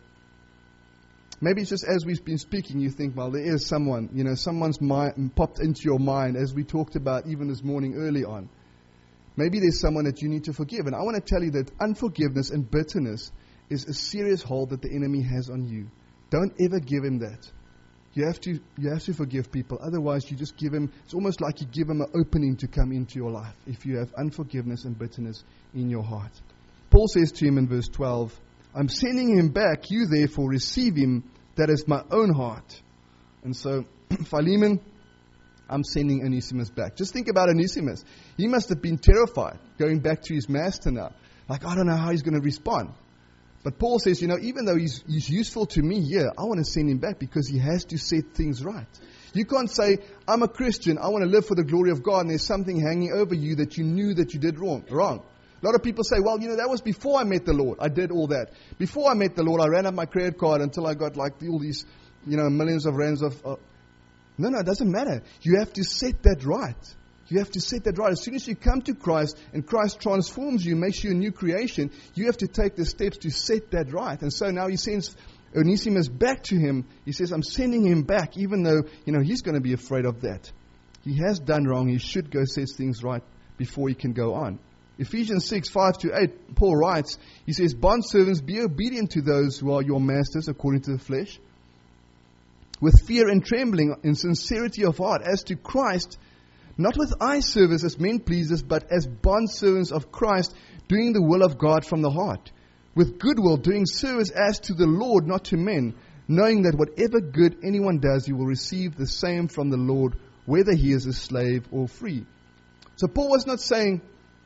Maybe it's just as we've been speaking, you think, well, there is someone, someone's mind popped into your mind as we talked about even this morning early on. Maybe there's someone that you need to forgive. And I want to tell you that unforgiveness and bitterness is a serious hold that the enemy has on you. Don't ever give him that. You have to forgive people. Otherwise, you just give him, it's almost like you give him an opening to come into your life if you have unforgiveness and bitterness in your heart. Paul says to him in verse 12, I'm sending him back. You therefore receive him. That is my own heart. And so, Philemon, I'm sending Onesimus back. Just think about Onesimus. He must have been terrified going back to his master now. Like, I don't know how he's going to respond. But Paul says, even though he's useful to me here, I want to send him back because he has to set things right. You can't say, I'm a Christian, I want to live for the glory of God, and there's something hanging over you that you knew that you did wrong. A lot of people say, well, that was before I met the Lord. I did all that. Before I met the Lord, I ran up my credit card until I got like all these, millions of rands of... No, it doesn't matter. You have to set that right. You have to set that right. As soon as you come to Christ and Christ transforms you, makes you a new creation, you have to take the steps to set that right. And so now he sends Onesimus back to him. He says, I'm sending him back, even though, he's going to be afraid of that. He has done wrong. He should go set things right before he can go on. Ephesians 6, 5-8, Paul writes, he says, bondservants, be obedient to those who are your masters according to the flesh, with fear and trembling in sincerity of heart, as to Christ, not with eye service as men pleasers, but as bondservants of Christ, doing the will of God from the heart, with goodwill, doing service as to the Lord, not to men, knowing that whatever good anyone does, he will receive the same from the Lord, whether he is a slave or free. So Paul was not saying,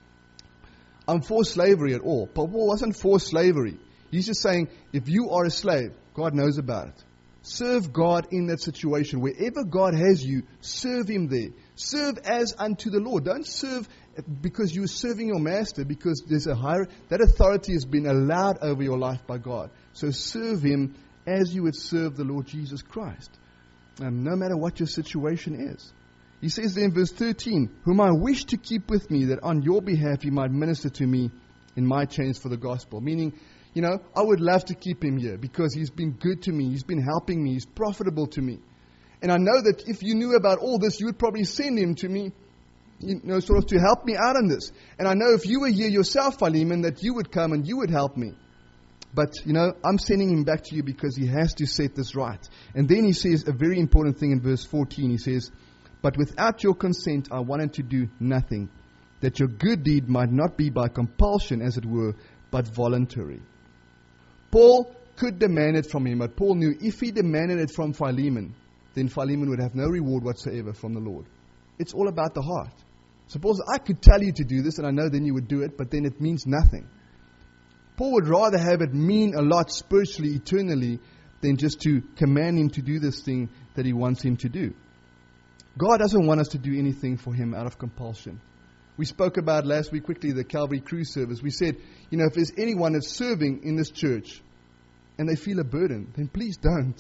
I'm for slavery at all. Paul wasn't for slavery. He's just saying, if you are a slave, God knows about it. Serve God in that situation. Wherever God has you, serve Him there. Serve as unto the Lord. Don't serve because you're serving your master, because there's that authority has been allowed over your life by God. So serve Him as you would serve the Lord Jesus Christ. No matter what your situation is. He says there in verse 13, whom I wish to keep with me, that on your behalf He might minister to me in my chains for the gospel. Meaning, I would love to keep him here because he's been good to me. He's been helping me. He's profitable to me. And I know that if you knew about all this, you would probably send him to me, sort of to help me out on this. And I know if you were here yourself, Philemon, that you would come and you would help me. But, I'm sending him back to you because he has to set this right. And then he says a very important thing in verse 14. He says, but without your consent, I wanted to do nothing, that your good deed might not be by compulsion, as it were, but voluntary. Paul could demand it from him, but Paul knew if he demanded it from Philemon, then Philemon would have no reward whatsoever from the Lord. It's all about the heart. Suppose I could tell you to do this, and I know then you would do it, but then it means nothing. Paul would rather have it mean a lot spiritually, eternally, than just to command him to do this thing that he wants him to do. God doesn't want us to do anything for him out of compulsion. We spoke about last week quickly the Calvary Cruise service. We said, if there's anyone that's serving in this church and they feel a burden, then please don't.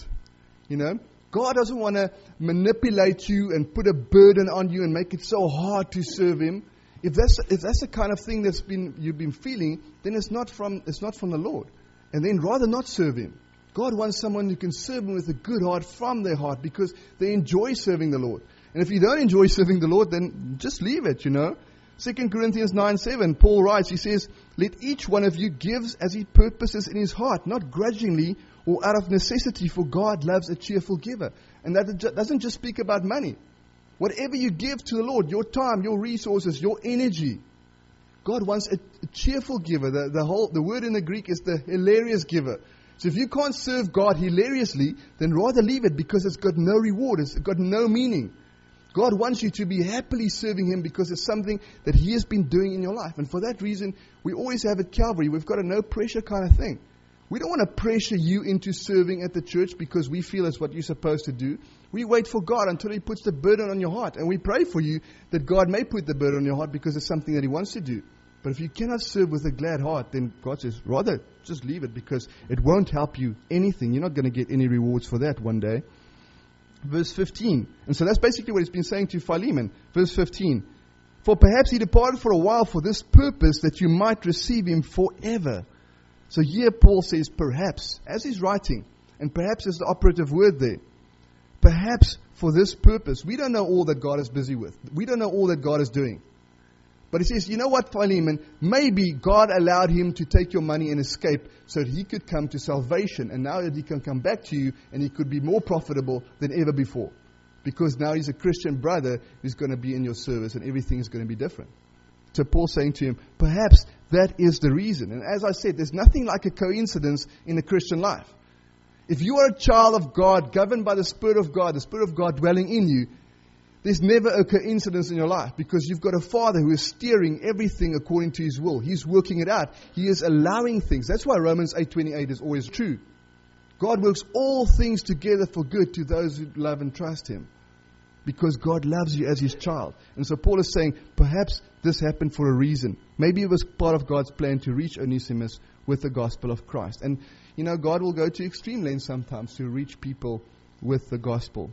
God doesn't want to manipulate you and put a burden on you and make it so hard to serve Him. If that's the kind of thing you've been feeling, then it's not from the Lord. And then rather not serve Him. God wants someone who can serve Him with a good heart from their heart because they enjoy serving the Lord. And if you don't enjoy serving the Lord, then just leave it, 2 Corinthians 9:7, Paul writes, he says, let each one of you give as he purposes in his heart, not grudgingly or out of necessity, for God loves a cheerful giver. And that doesn't just speak about money. Whatever you give to the Lord, your time, your resources, your energy, God wants a cheerful giver. The word in the Greek is the hilarious giver. So if you can't serve God hilariously, then rather leave it, because it's got no reward. It's got no meaning. God wants you to be happily serving Him because it's something that He has been doing in your life. And for that reason, we always have at Calvary, we've got a no pressure kind of thing. We don't want to pressure you into serving at the church because we feel it's what you're supposed to do. We wait for God until He puts the burden on your heart. And we pray for you that God may put the burden on your heart because it's something that He wants to do. But if you cannot serve with a glad heart, then God says, rather just leave it, because it won't help you anything. You're not going to get any rewards for that one day. Verse 15. And so that's basically what He's been saying to Philemon. Verse 15. For perhaps he departed for a while for this purpose, that you might receive him forever. So here Paul says perhaps, as he's writing, and perhaps is the operative word there. Perhaps for this purpose. We don't know all that God is busy with. We don't know all that God is doing. But he says, you know what, Philemon? Maybe God allowed him to take your money and escape so that he could come to salvation. And now that he can come back to you and he could be more profitable than ever before. Because now he's a Christian brother who's going to be in your service and everything is going to be different. So Paul's saying to him, perhaps that is the reason. And as I said, there's nothing like a coincidence in the Christian life. If you are a child of God, governed by the Spirit of God dwelling in you, there's never a coincidence in your life, because you've got a Father who is steering everything according to His will. He's working it out. He is allowing things. That's why Romans 8:28 is always true. God works all things together for good to those who love and trust Him, because God loves you as His child. And so Paul is saying, perhaps this happened for a reason. Maybe it was part of God's plan to reach Onesimus with the gospel of Christ. And, you know, God will go to extreme lengths sometimes to reach people with the gospel.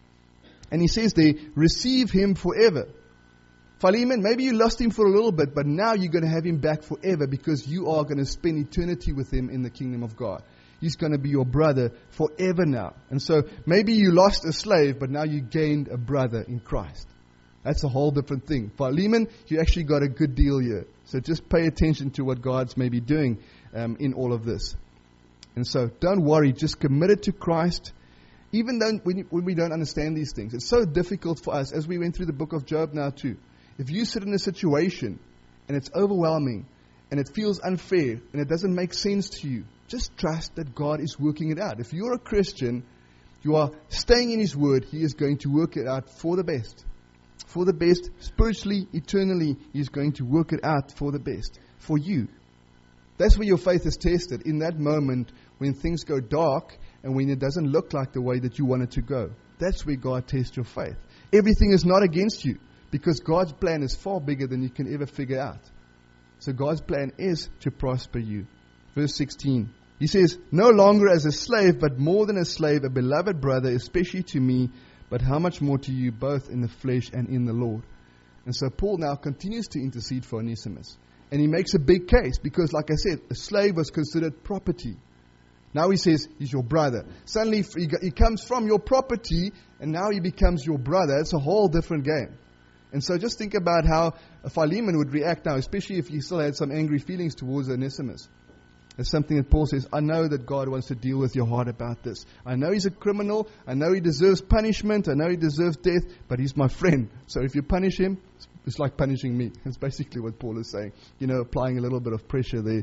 And he says there, receive him forever. Philemon, maybe you lost him for a little bit, but now you're going to have him back forever, because you are going to spend eternity with him in the kingdom of God. He's going to be your brother forever now. And so maybe you lost a slave, but now you gained a brother in Christ. That's a whole different thing. Philemon, you actually got a good deal here. So just pay attention to what God's maybe doing in all of this. And so don't worry, just commit it to Christ. Even though when we don't understand these things, it's so difficult for us, as we went through the book of Job now too. If you sit in a situation and it's overwhelming and it feels unfair and it doesn't make sense to you, just trust that God is working it out. If you're a Christian, you are staying in His Word, He is going to work it out for the best. For the best, spiritually, eternally, He is going to work it out for the best, for you. That's where your faith is tested, in that moment when things go dark and when it doesn't look like the way that you want it to go. That's where God tests your faith. Everything is not against you, because God's plan is far bigger than you can ever figure out. So God's plan is to prosper you. Verse 16, he says, no longer as a slave, but more than a slave, a beloved brother, especially to me, but how much more to you, both in the flesh and in the Lord. And so Paul now continues to intercede for Onesimus. And he makes a big case, because like I said, a slave was considered property. Now he says, he's your brother. Suddenly he comes from your property, and now he becomes your brother. It's a whole different game. And so just think about how Philemon would react now, especially if he still had some angry feelings towards Onesimus. It's something that Paul says, I know that God wants to deal with your heart about this. I know he's a criminal. I know he deserves punishment. I know he deserves death, but he's my friend. So if you punish him, it's like punishing me. That's basically what Paul is saying. You know, applying a little bit of pressure there.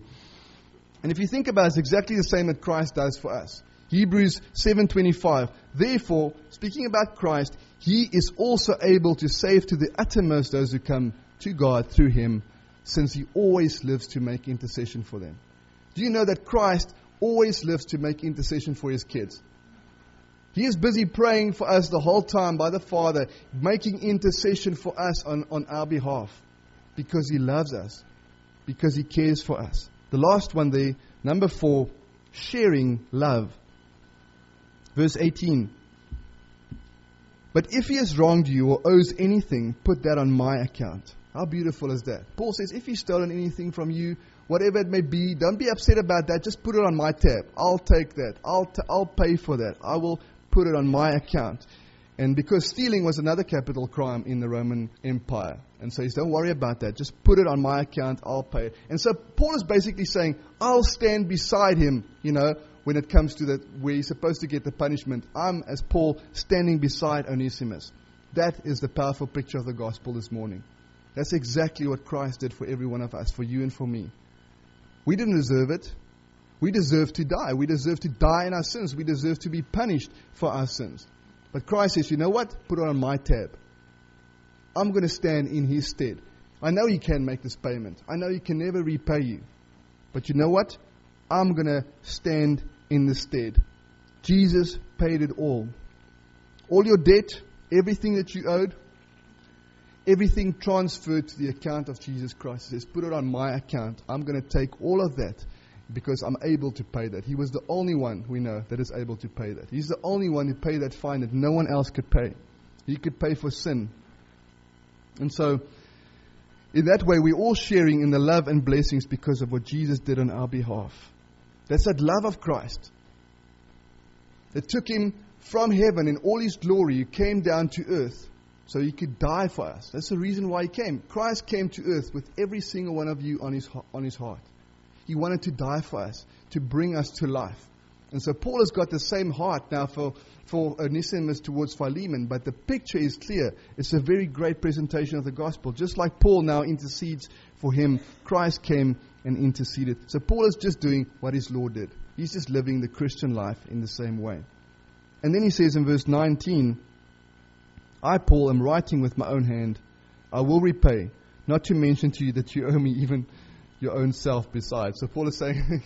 And if you think about it, it's exactly the same that Christ does for us. Hebrews 7:25. Therefore, speaking about Christ, He is also able to save to the uttermost those who come to God through Him, since He always lives to make intercession for them. Do you know that Christ always lives to make intercession for His kids? He is busy praying for us the whole time by the Father, making intercession for us on our behalf, because He loves us, because He cares for us. The last one there, number 4, sharing love. Verse 18. But if he has wronged you or owes anything, put that on my account. How beautiful is that? Paul says, if he's stolen anything from you, whatever it may be, don't be upset about that. Just put it on my tab. I'll take that. I'll pay for that. I will put it on my account. And because stealing was another capital crime in the Roman Empire. And so he says, don't worry about that. Just put it on my account. I'll pay it. And so Paul is basically saying, I'll stand beside him, when it comes to where he's supposed to get the punishment. I'm, as Paul, standing beside Onesimus. That is the powerful picture of the gospel this morning. That's exactly what Christ did for every one of us, for you and for me. We didn't deserve it. We deserve to die. We deserve to die in our sins. We deserve to be punished for our sins. But Christ says, you know what? Put it on my tab. I'm going to stand in his stead. I know he can make this payment. I know he can never repay you. But you know what? I'm going to stand in the stead. Jesus paid it all. All your debt, everything that you owed, everything transferred to the account of Jesus Christ. He says, put it on my account. I'm going to take all of that because I'm able to pay that. He was the only one we know that is able to pay that. He's the only one who paid that fine that no one else could pay. He could pay for sin. And so, in that way, we're all sharing in the love and blessings because of what Jesus did on our behalf. That's that love of Christ. That took him from heaven in all his glory. He came down to earth so he could die for us. That's the reason why he came. Christ came to earth with every single one of you on his heart. He wanted to die for us, to bring us to life. And so Paul has got the same heart now for Onesimus towards Philemon, but the picture is clear. It's a very great presentation of the gospel. Just like Paul now intercedes for him, Christ came and interceded. So Paul is just doing what his Lord did. He's just living the Christian life in the same way. And then he says in verse 19, I, Paul, am writing with my own hand. I will repay, not to mention to you that you owe me even your own self besides. So Paul is saying,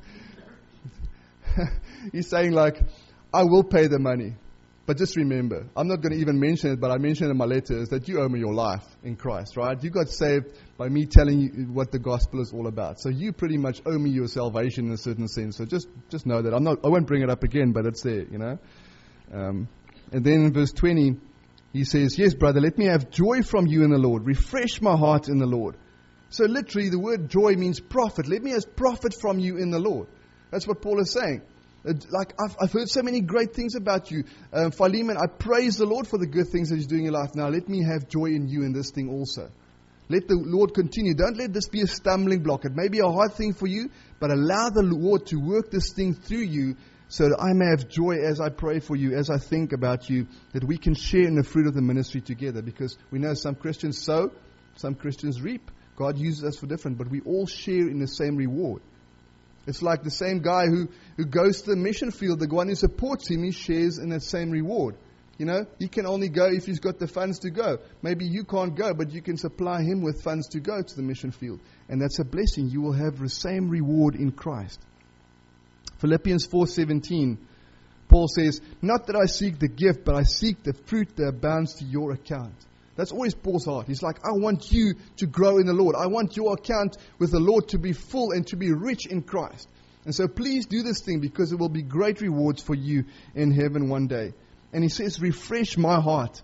he's saying like, I will pay the money. But just remember, I'm not going to even mention it, but I mentioned in my letters that you owe me your life in Christ, right? You got saved by me telling you what the gospel is all about. So you pretty much owe me your salvation in a certain sense. So just know that. I won't bring it up again, but it's there, And then in verse 20, he says, yes, brother, let me have joy from you in the Lord. Refresh my heart in the Lord. So literally, the word joy means profit. Let me have profit from you in the Lord. That's what Paul is saying. Like, I've heard so many great things about you. Philemon, I praise the Lord for the good things that he's doing in your life. Now, let me have joy in you in this thing also. Let the Lord continue. Don't let this be a stumbling block. It may be a hard thing for you, but allow the Lord to work this thing through you so that I may have joy as I pray for you, as I think about you, that we can share in the fruit of the ministry together. Because we know some Christians sow, some Christians reap. God uses us for different, but we all share in the same reward. It's like the same guy who goes to the mission field, the one who supports him, he shares in that same reward. He can only go if he's got the funds to go. Maybe you can't go, but you can supply him with funds to go to the mission field. And that's a blessing. You will have the same reward in Christ. Philippians 4:17, Paul says, not that I seek the gift, but I seek the fruit that abounds to your account. That's always Paul's heart. He's like, I want you to grow in the Lord. I want your account with the Lord to be full and to be rich in Christ. And so please do this thing because it will be great rewards for you in heaven one day. And he says, refresh my heart.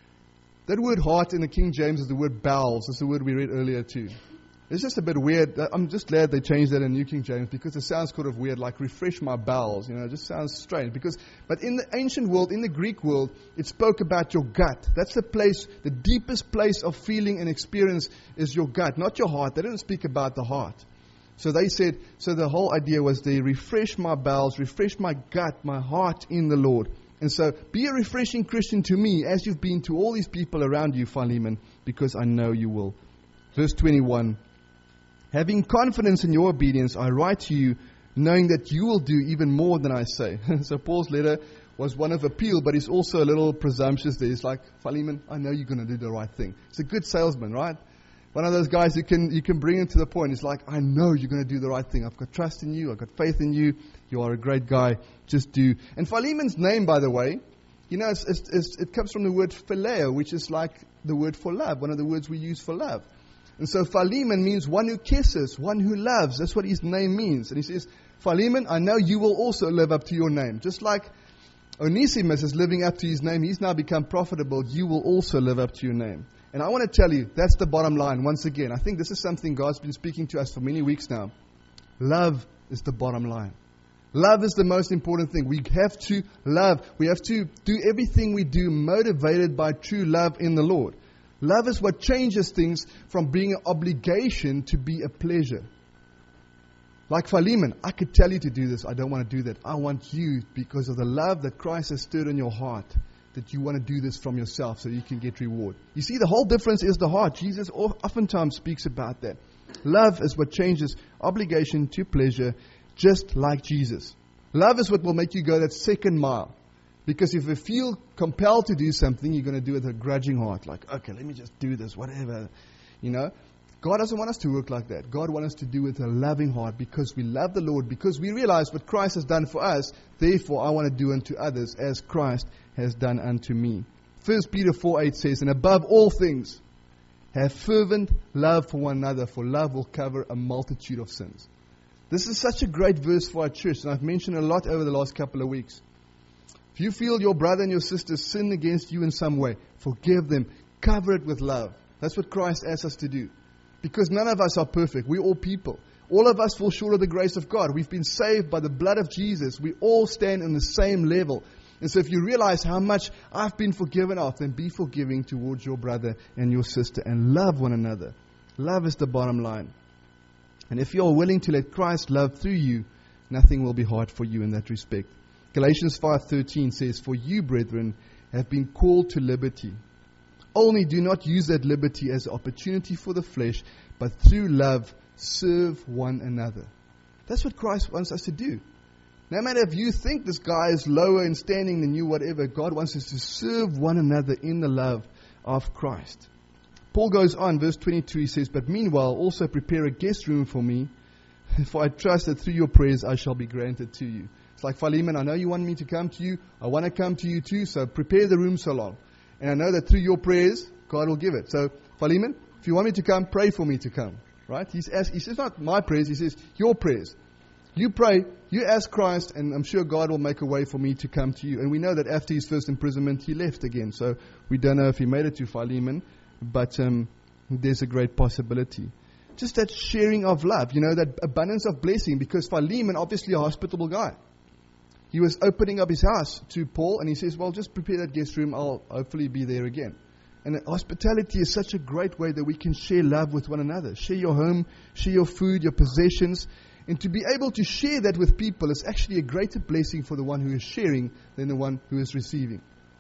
That word heart in the King James is the word bowels. That's the word we read earlier too. It's just a bit weird. I'm just glad they changed that in New King James because it sounds kind of weird, like refresh my bowels. It just sounds strange. But in the ancient world, in the Greek world, it spoke about your gut. That's the place, the deepest place of feeling and experience is your gut, not your heart. They didn't speak about the heart. So they said, so the whole idea was they refresh my bowels, refresh my gut, my heart in the Lord. And so be a refreshing Christian to me as you've been to all these people around you, Philemon, because I know you will. Verse 21. Having confidence in your obedience, I write to you, knowing that you will do even more than I say. So Paul's letter was one of appeal, but he's also a little presumptuous there. He's like, Philemon, I know you're going to do the right thing. It's a good salesman, right? One of those guys you can bring him to the point. He's like, I know you're going to do the right thing. I've got trust in you. I've got faith in you. You are a great guy. Just do. And Philemon's name, by the way, it comes from the word phileo, which is like the word for love, one of the words we use for love. And so Philemon means one who kisses, one who loves. That's what his name means. And he says, Philemon, I know you will also live up to your name. Just like Onesimus is living up to his name, he's now become profitable. You will also live up to your name. And I want to tell you, that's the bottom line. Once again, I think this is something God's been speaking to us for many weeks now. Love is the bottom line. Love is the most important thing. We have to love. We have to do everything we do motivated by true love in the Lord. Love is what changes things from being an obligation to be a pleasure. Like Philemon, I could tell you to do this. I don't want to do that. I want you, because of the love that Christ has stirred in your heart, that you want to do this from yourself so you can get reward. You see, the whole difference is the heart. Jesus oftentimes speaks about that. Love is what changes obligation to pleasure, just like Jesus. Love is what will make you go that second mile. Because if you feel compelled to do something, you're going to do it with a grudging heart. Like, okay, let me just do this, whatever. God doesn't want us to work like that. God wants us to do it with a loving heart because we love the Lord, because we realize what Christ has done for us. Therefore, I want to do unto others as Christ has done unto me. 1 Peter 4:8 says, and above all things, have fervent love for one another, for love will cover a multitude of sins. This is such a great verse for our church, and I've mentioned it a lot over the last couple of weeks. If you feel your brother and your sister sin against you in some way, forgive them. Cover it with love. That's what Christ asks us to do. Because none of us are perfect. We're all people. All of us fall short of the grace of God. We've been saved by the blood of Jesus. We all stand in the same level. And so if you realize how much I've been forgiven of, then be forgiving towards your brother and your sister and love one another. Love is the bottom line. And if you're willing to let Christ love through you, nothing will be hard for you in that respect. Galatians 5:13 says, for you, brethren, have been called to liberty. Only do not use that liberty as an opportunity for the flesh, but through love serve one another. That's what Christ wants us to do. No matter if you think this guy is lower in standing than you, whatever, God wants us to serve one another in the love of Christ. Paul goes on, verse 22, he says, but meanwhile also prepare a guest room for me, for I trust that through your prayers I shall be granted to you. It's like, Philemon, I know you want me to come to you. I want to come to you too, so prepare the room so long. And I know that through your prayers, God will give it. So, Philemon, if you want me to come, pray for me to come. Right? He says not my prayers, he says your prayers. You pray, you ask Christ, and I'm sure God will make a way for me to come to you. And we know that after his first imprisonment, he left again. So we don't know if he made it to Philemon, but there's a great possibility. Just that sharing of love, that abundance of blessing, because Philemon, obviously a hospitable guy. He was opening up his house to Paul, and he says, well, just prepare that guest room, I'll hopefully be there again. And hospitality is such a great way that we can share love with one another. Share your home, share your food, your possessions. And to be able to share that with people is actually a greater blessing for the one who is sharing than the one who is receiving.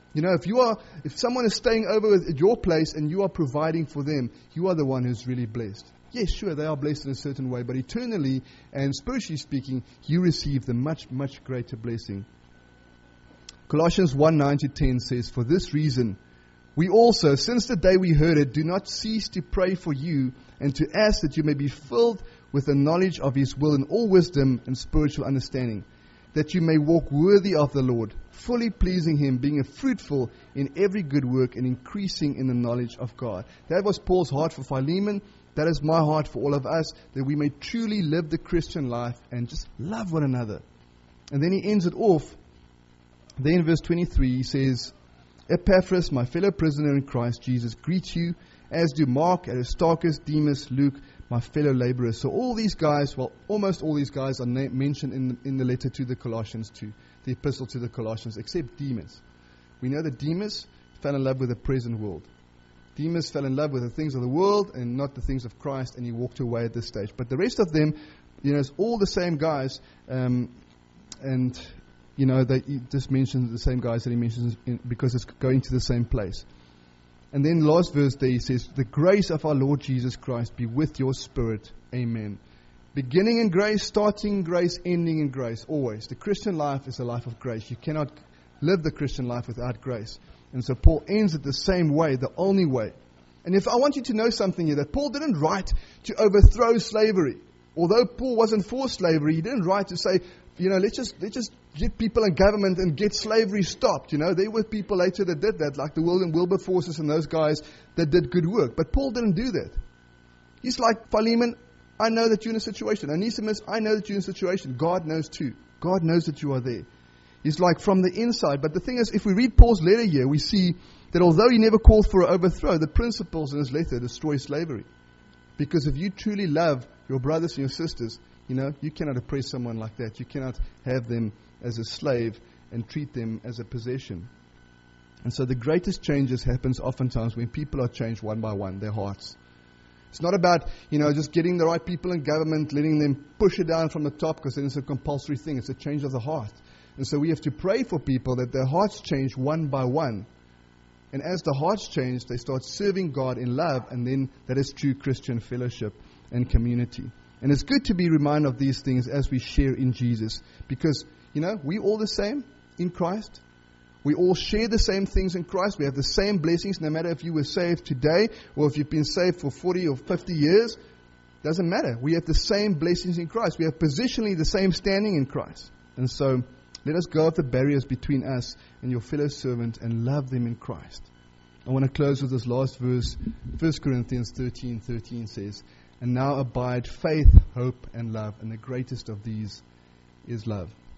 If someone is staying over at your place and you are providing for them, you are the one who's really blessed. Yes, sure, they are blessed in a certain way, but eternally and spiritually speaking, you receive the much, much greater blessing. Colossians 1:9-10 says, for this reason, we also, since the day we heard it, do not cease to pray for you and to ask that you may be filled with the knowledge of his will in all wisdom and spiritual understanding, that you may walk worthy of the Lord, fully pleasing him, being fruitful in every good work and increasing in the knowledge of God. That was Paul's heart for Philemon. That is my heart for all of us, that we may truly live the Christian life and just love one another. And then he ends it off. Then in verse 23 he says, Epaphras, my fellow prisoner in Christ Jesus, greets you, as do Mark, Aristarchus, Demas, Luke, my fellow laborers. So all these guys, almost all these guys are mentioned in the letter to the Colossians too, the epistle to the Colossians, except Demas. We know that Demas fell in love with the present world. Demas fell in love with the things of the world and not the things of Christ, and he walked away at this stage. But the rest of them, it's all the same guys, he just mentions the same guys that he mentions because it's going to the same place. And then last verse there he says, the grace of our Lord Jesus Christ be with your spirit. Amen. Beginning in grace, starting in grace, ending in grace, always. The Christian life is a life of grace. You cannot live the Christian life without grace. And so Paul ends it the same way, the only way. And if I want you to know something here, that Paul didn't write to overthrow slavery. Although Paul wasn't for slavery, he didn't write to say, let's just get people in government and get slavery stopped. There were people later that did that, like the Wilberforces and those guys that did good work. But Paul didn't do that. He's like, Philemon, I know that you're in a situation. Onesimus, I know that you're in a situation. God knows too. God knows that you are there. He's like from the inside. But the thing is, if we read Paul's letter here, we see that although he never called for an overthrow, the principles in his letter destroy slavery. Because if you truly love your brothers and your sisters, You cannot oppress someone like that. You cannot have them as a slave and treat them as a possession. And so the greatest changes happens oftentimes when people are changed one by one, their hearts. It's not about, just getting the right people in government, letting them push it down from the top, because then it's a compulsory thing. It's a change of the heart. And so we have to pray for people that their hearts change one by one. And as the hearts change, they start serving God in love, and then that is true Christian fellowship and community. And it's good to be reminded of these things as we share in Jesus, because, we're all the same in Christ. We all share the same things in Christ. We have the same blessings, no matter if you were saved today or if you've been saved for 40 or 50 years. Doesn't matter. We have the same blessings in Christ. We have positionally the same standing in Christ. And so let us go up the barriers between us and your fellow servant and love them in Christ. I want to close with this last verse. 1 Corinthians 13:13 says, "And now abide faith, hope, and love, and the greatest of these is love."